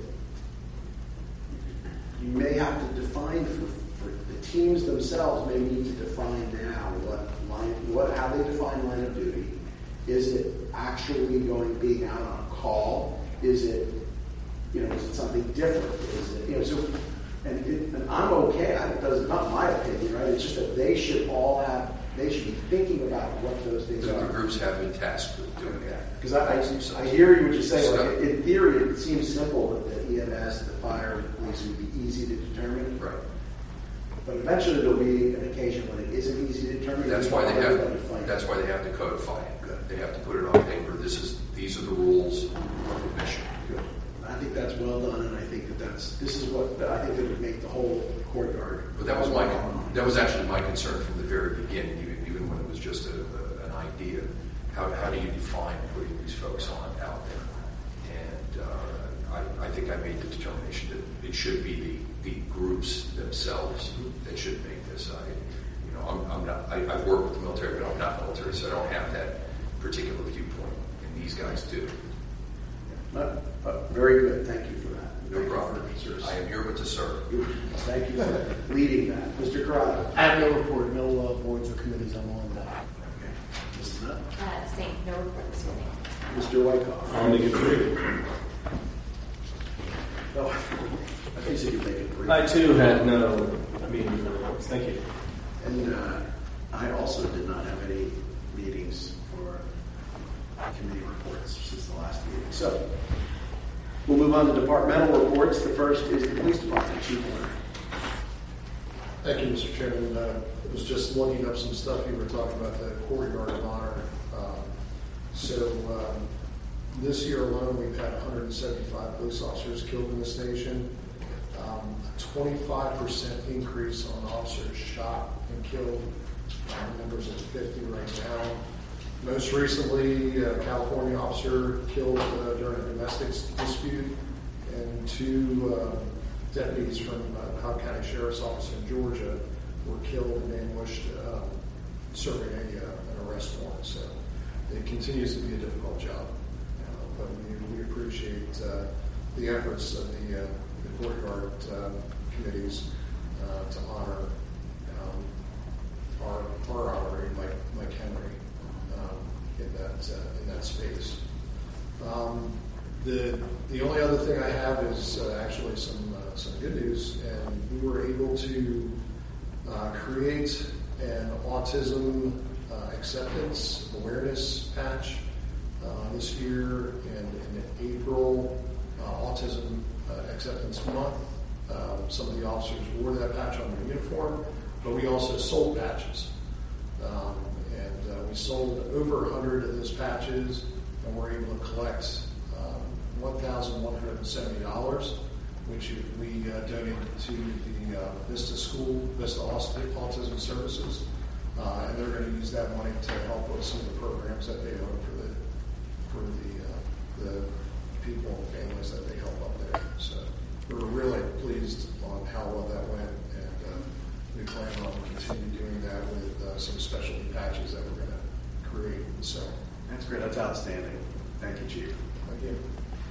you may have to define for, for the teams themselves may need to define now what line, what, how they define line of duty. Is it actually going, being out on a call? Is it, you know, is it something different? Is it, you know, so, and, it, and I'm okay, I, it does, not my opinion, right? It's just that they should all have, they should be thinking about what those things The, are. the groups have been tasked with doing that. Because I, I, I hear you what you say. Like, in theory, it seems simple that the E M S, the fire, the police would be easy to determine. Right. But eventually there'll be an occasion when it isn't easy to determine. That's You why want they everybody to have. fight. That's why they have to codify it. They have to put it on paper. This is these are the rules of admission. Good. I think that's well done, and I think that that's this is what I think that would make the whole courtyard. But that was my that was actually my concern from the very beginning, even, even when it was just a, a, an idea. How, how do you define putting these folks on out there? And uh, I, I think I made the determination that it should be the, the groups themselves that should make this. I, you know, I'm, I'm not. I, I've worked with the military, but I'm not military, so I don't have that particular viewpoint, and these guys do. Uh, uh, very good. Thank you for that. No Thank problem. You for I am here but to serve. Thank you for leading that. Mister Corrado. I have no report, no uh, boards or committees I'm on that. Okay. Missus Nutt. Uh, same, no report this morning. Mister Wyckoff. I'll make it brief. Oh, I think you could make it brief. I too had no meeting reports. Thank you. And uh, I also did not have any meetings or committee reports since the last meeting. So we'll move on to departmental reports. The first is the police department. Chief Warner. Thank you, Mister Chairman. Uh, I was just looking up some stuff you were talking about, the courtyard of honor. Um, so um, this year alone, we've had one hundred seventy-five police officers killed in this nation. Um, a twenty-five percent increase on officers shot and killed. Uh, numbers at fifty right now. Most recently, a California officer killed uh, during a domestic dispute, and two uh, deputies from uh, Cobb County Sheriff's Office in Georgia were killed and ambushed uh, serving a, uh, an arrest warrant. So it continues to be a difficult job, uh, but we, we appreciate uh, the efforts of the, uh, the courtyard uh, committees uh, to honor um, our, our honorary, like Mike Henry um, in that uh, in that space. Um, the the only other thing I have is uh, actually some uh, some good news, and we were able to uh, create an autism uh, acceptance awareness patch uh, this year, and in April, uh, Autism uh, Acceptance Month. Um, some of the officers wore that patch on their uniform, but we also sold patches. Um, and uh, we sold over one hundred of those patches, and we're able to collect um, one thousand one hundred seventy dollars, which we uh, donated to the uh, Vista School, Vista Autism Services. Uh, and they're going to use that money to help with some of the programs that they own for the for the uh, the people and families that they help up there. So we're really pleased on how well that went, and uh, we plan on continue doing that with uh, some specialty patches that we're going to create. So that's great. That's outstanding. Thank you, Chief. Thank you.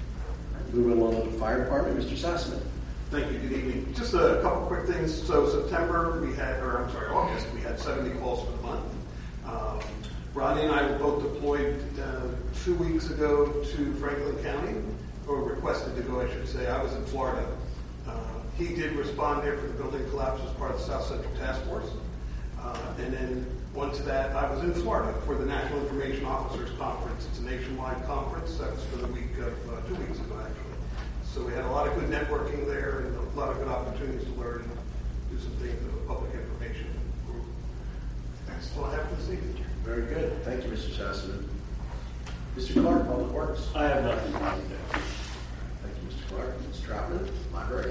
Moving along to the fire department, Mister Sassman. Thank you. Good evening. Just a couple quick things. So September we had, or I'm sorry, August we had seventy calls for the month. Um, Rodney and I were both deployed uh, two weeks ago to Franklin County, or requested to go, I should say. I was in Florida. Uh, he did respond there for the building collapse as part of the South Central Task Force. Uh, and then one to that, I was in Florida for the National Information Officers Conference. It's a nationwide conference. That was for the week of uh, two weeks ago, actually. So we had a lot of good networking there and a lot of good opportunities to learn and do some things with the public information group. That's all I have for this evening. Very good. Thank you, Mister Sassman. Mister Clark, Public Works. I have nothing to add there. Thank you, Mister Clark. Mister Troutman, Library.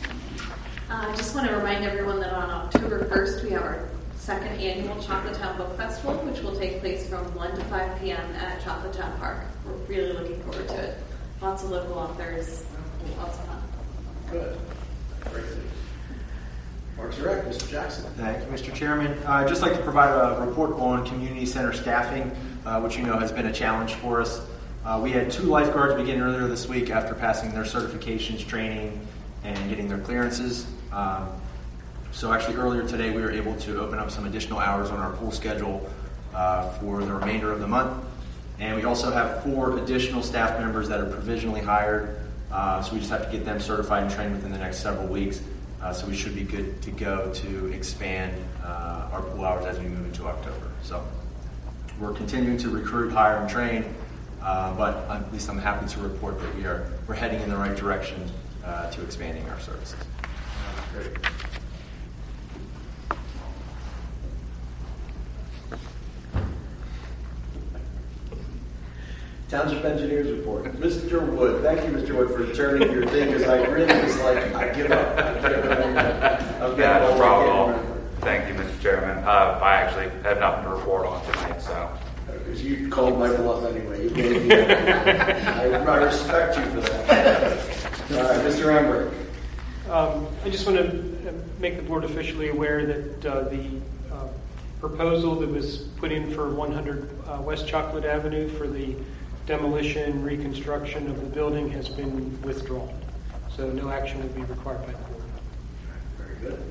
Uh, I just want to remind everyone that on October first, we have our second annual Chocolatetown Book Festival, which will take place from one to five p.m. at Chocolatetown Park. We're really looking forward to it. Lots of local authors. Lots of fun. Good. Great. Parks and Rec, Mister Jackson. Thank you, Mister Chairman. Uh, I'd just like to provide a report on community center staffing, uh, which you know has been a challenge for us. Uh, we had two lifeguards begin earlier this week after passing their certifications, training, and getting their clearances. Um, so actually earlier today we were able to open up some additional hours on our pool schedule uh, for the remainder of the month. And we also have four additional staff members that are provisionally hired. Uh, so we just have to get them certified and trained within the next several weeks. Uh, so we should be good to go to expand uh, our pool hours as we move into October. So we're continuing to recruit, hire, and train, uh, but at least I'm happy to report that we are we're heading in the right direction uh, to expanding our services. Great. Township Engineers Report. Mister Wood, thank you, Mister Wood, for turning your thing, because I really was like, I give up. I give up. Okay, yeah, no well, problem. Thank you, Mister Chairman. Uh, I actually have nothing to report on tonight, so. Because you called my bluff anyway. You gave me I, I respect you for that. All right, Mister Amber. Um, I just want to make the board officially aware that uh, the uh, proposal that was put in for one hundred uh, West Chocolate Avenue for the demolition, reconstruction of the building has been withdrawn. So no action will be required by the board. Very good.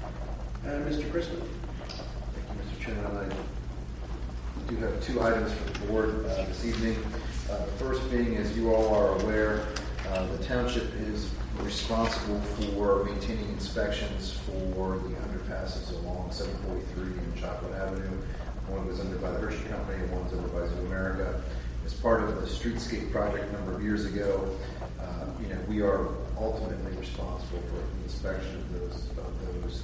And Mister Crispin. Thank you, Mister Chairman. I do have two items for the board uh, this evening. Uh, the first being, as you all are aware, uh, the township is responsible for maintaining inspections for the underpasses along seven forty-three and Chocolate Avenue. One was under by the Hershey Company and one was under by Zoo America. As part of the streetscape project a number of years ago, uh, you know, we are ultimately responsible for the inspection of those, of those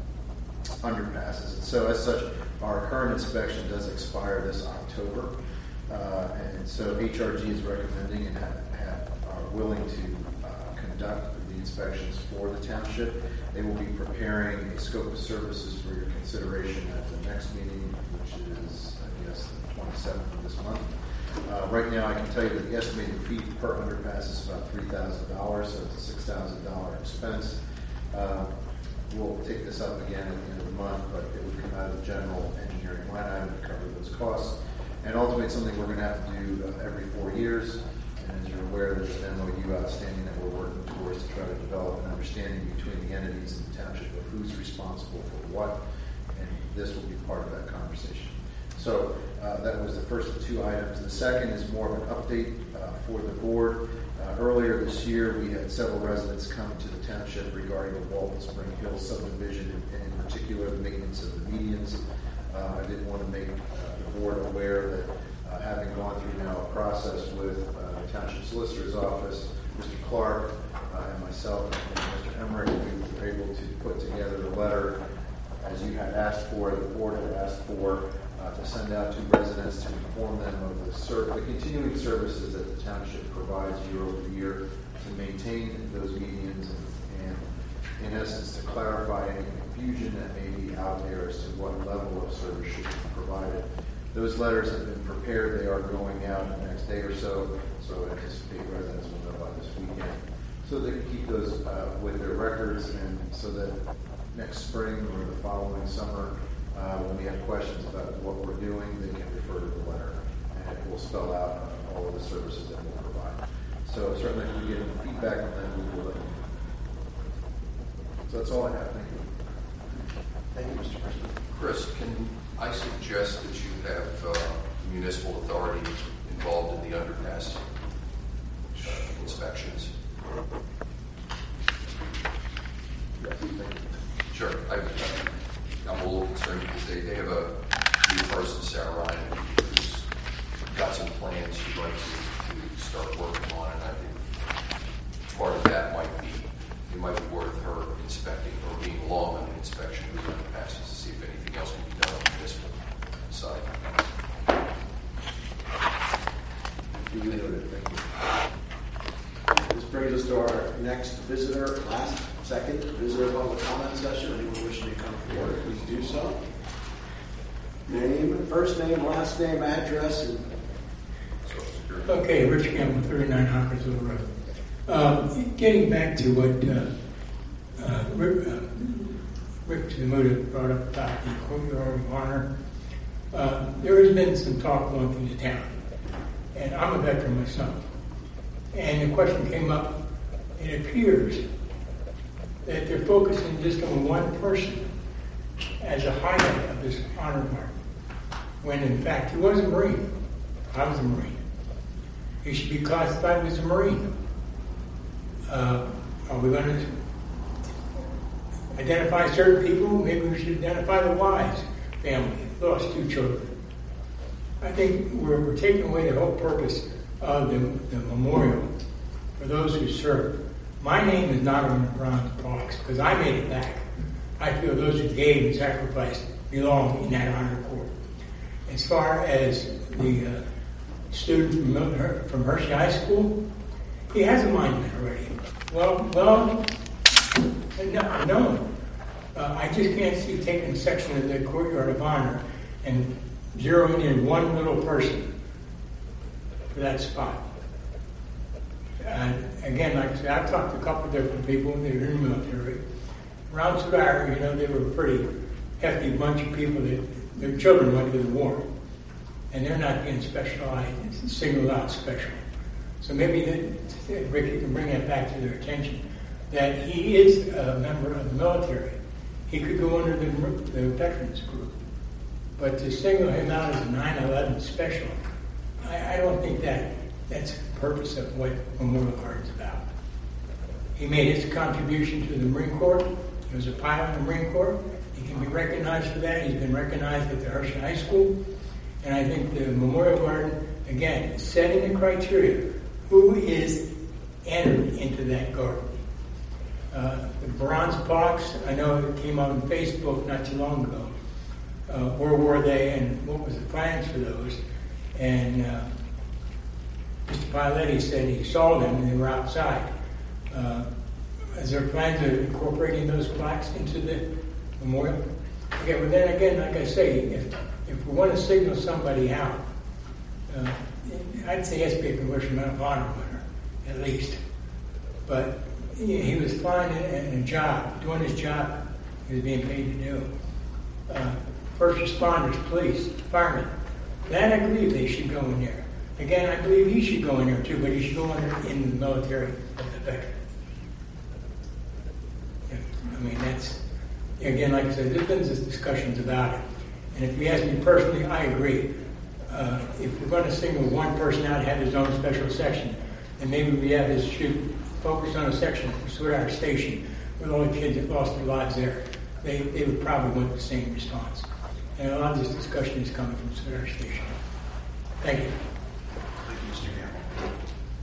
uh, underpasses. And so as such, our current inspection does expire this October. Uh, and so H R G is recommending and have, have, are willing to uh, conduct the inspections for the township. They will be preparing a scope of services for your consideration at the next meeting, which is, I guess, the twenty-seventh of this month. Uh, right now, I can tell you that the estimated fee per underpass is about three thousand dollars, so it's a six thousand dollars expense. Uh, we'll take this up again at the end of the month, but it would come out of the general engineering line item to cover those costs. And ultimately, it's something we're going to have to do uh, every four years. And as you're aware, there's an M O U outstanding that we're working towards to try to develop an understanding between the entities in the township of who's responsible for what. And this will be part of that conversation. So uh, that was the first of two items. The second is more of an update uh, for the board. Uh, earlier this year, we had several residents come to the township regarding the Walton Spring Hill subdivision, and in particular the maintenance of the medians. Uh, I did want to make uh, the board aware that uh, having gone through now a process with uh, the Township Solicitor's Office, Mister Clark, uh, and myself and Mister Emmerich, we were able to put together the letter as you had asked for, the board had asked for, uh, to send out to residents to inform them of the, ser- the continuing services that the township provides year over year to maintain those medians and, and in essence, to clarify any confusion that may be out there as to what level of service should be provided. Those letters have been prepared. They are going out in the next day or so, so anticipate residents will know by this weekend. So they can keep those uh, with their records, and so that next spring or the following summer, uh, when we have questions about what we're doing, they can refer to the letter, and it will spell out uh, all of the services that we'll provide. So certainly if we get any feedback on that, we will let you know. So that's all I have. Thank you. Thank you, Mister President. Chris, can I suggest that you have uh, municipal authority involved in the underpass uh, inspections? Yes, thank you. Sure. I, I'm a little concerned because they, they have a new person, Sarah Ryan, who's got some plans she'd like to, to start working on, and I think part of that might be, it might be worth her inspecting or being along on the inspection of the underpasses to see if anything else can be done on the municipal side. Duly noted. Thank you. This brings us to our next visitor, last, second visitor public comment session. Anyone wishing to come forward, please do so. Name, first name, last name, address, and social security. Okay, Rich Campbell, thirty-nine Hawkersville Road. Um, getting back to what uh, uh, Rick, uh, Rick Tamuda brought up about the courtyard of honor, uh, there has been some talk going through the town, and I'm a veteran myself. And the question came up, it appears that they're focusing just on one person as a highlight of this honor mark, when in fact he was a Marine. I was a Marine. He should be classified as a Marine. Uh, are we going to identify certain people? Maybe we should identify the Wise family, lost two children. I think we're, we're taking away the whole purpose of the, the memorial for those who served. My name is not on the bronze box because I made it back. I feel those who gave and sacrificed belong in that honor court. As far as the uh, student from, from Hershey High School, he has a monument already. Well, well, no, no. Uh, I just can't see taking a section of the courtyard of honor and zeroing in one little person for that spot. And again, like I said, I've talked to a couple of different people, they were in the military. Around Squire, you know, they were a pretty hefty bunch of people that their children went to the war. And they're not being specialized, singled out special. So maybe that, Rick, you can bring that back to their attention, that he is a member of the military. He could go under the, the veterans group. But to single him out as a nine eleven special, I, I don't think that that's the purpose of what Memorial Guard is about. He made his contribution to the Marine Corps. He was a pilot in the Marine Corps. He can be recognized for that. He's been recognized at the Hershey High School. And I think the Memorial Garden, again, setting the criteria, who is entered into that garden. Uh, the bronze box, I know it came out on Facebook not too long ago. Uh, where were they and what was the plans for those? And uh, Mister Piletti said he saw them and they were outside. Uh, is there plans of incorporating those plaques into the memorial? Okay, but then again, like I say, if if we want to signal somebody out, uh, I'd say he has to be a Congressional Medal of Honor winner, at least. But he, he was fine in, in a job, doing his job he was being paid to do. Uh, first responders, police, firemen, that I believe they should go in there. Again, I believe he should go in there too, but he should go in there in the military of the veteran. I mean, that's, again, like I said, there's been discussions about it. And if you ask me personally, I agree. Uh, if we're going to single one person out, have his own special section, then maybe we have this shoot focus on a section for Sweetheart Station with all the kids that lost their lives there. They, they would probably want the same response. And a lot of this discussion is coming from Sweetheart Station. Thank you. Thank you, Mister Campbell.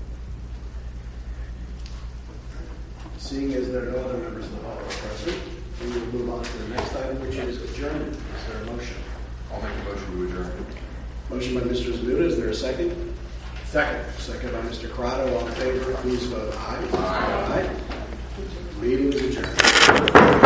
Seeing as there are no other members of the public present, we will move on to the next item, which is adjournment. Is there a motion? I'll make a motion to adjourn. Motion by Mister Zamuda. Is there a second? Second. Second by Mister Corrado. All in favor, please vote aye. Aye. Aye. Meeting is adjourned.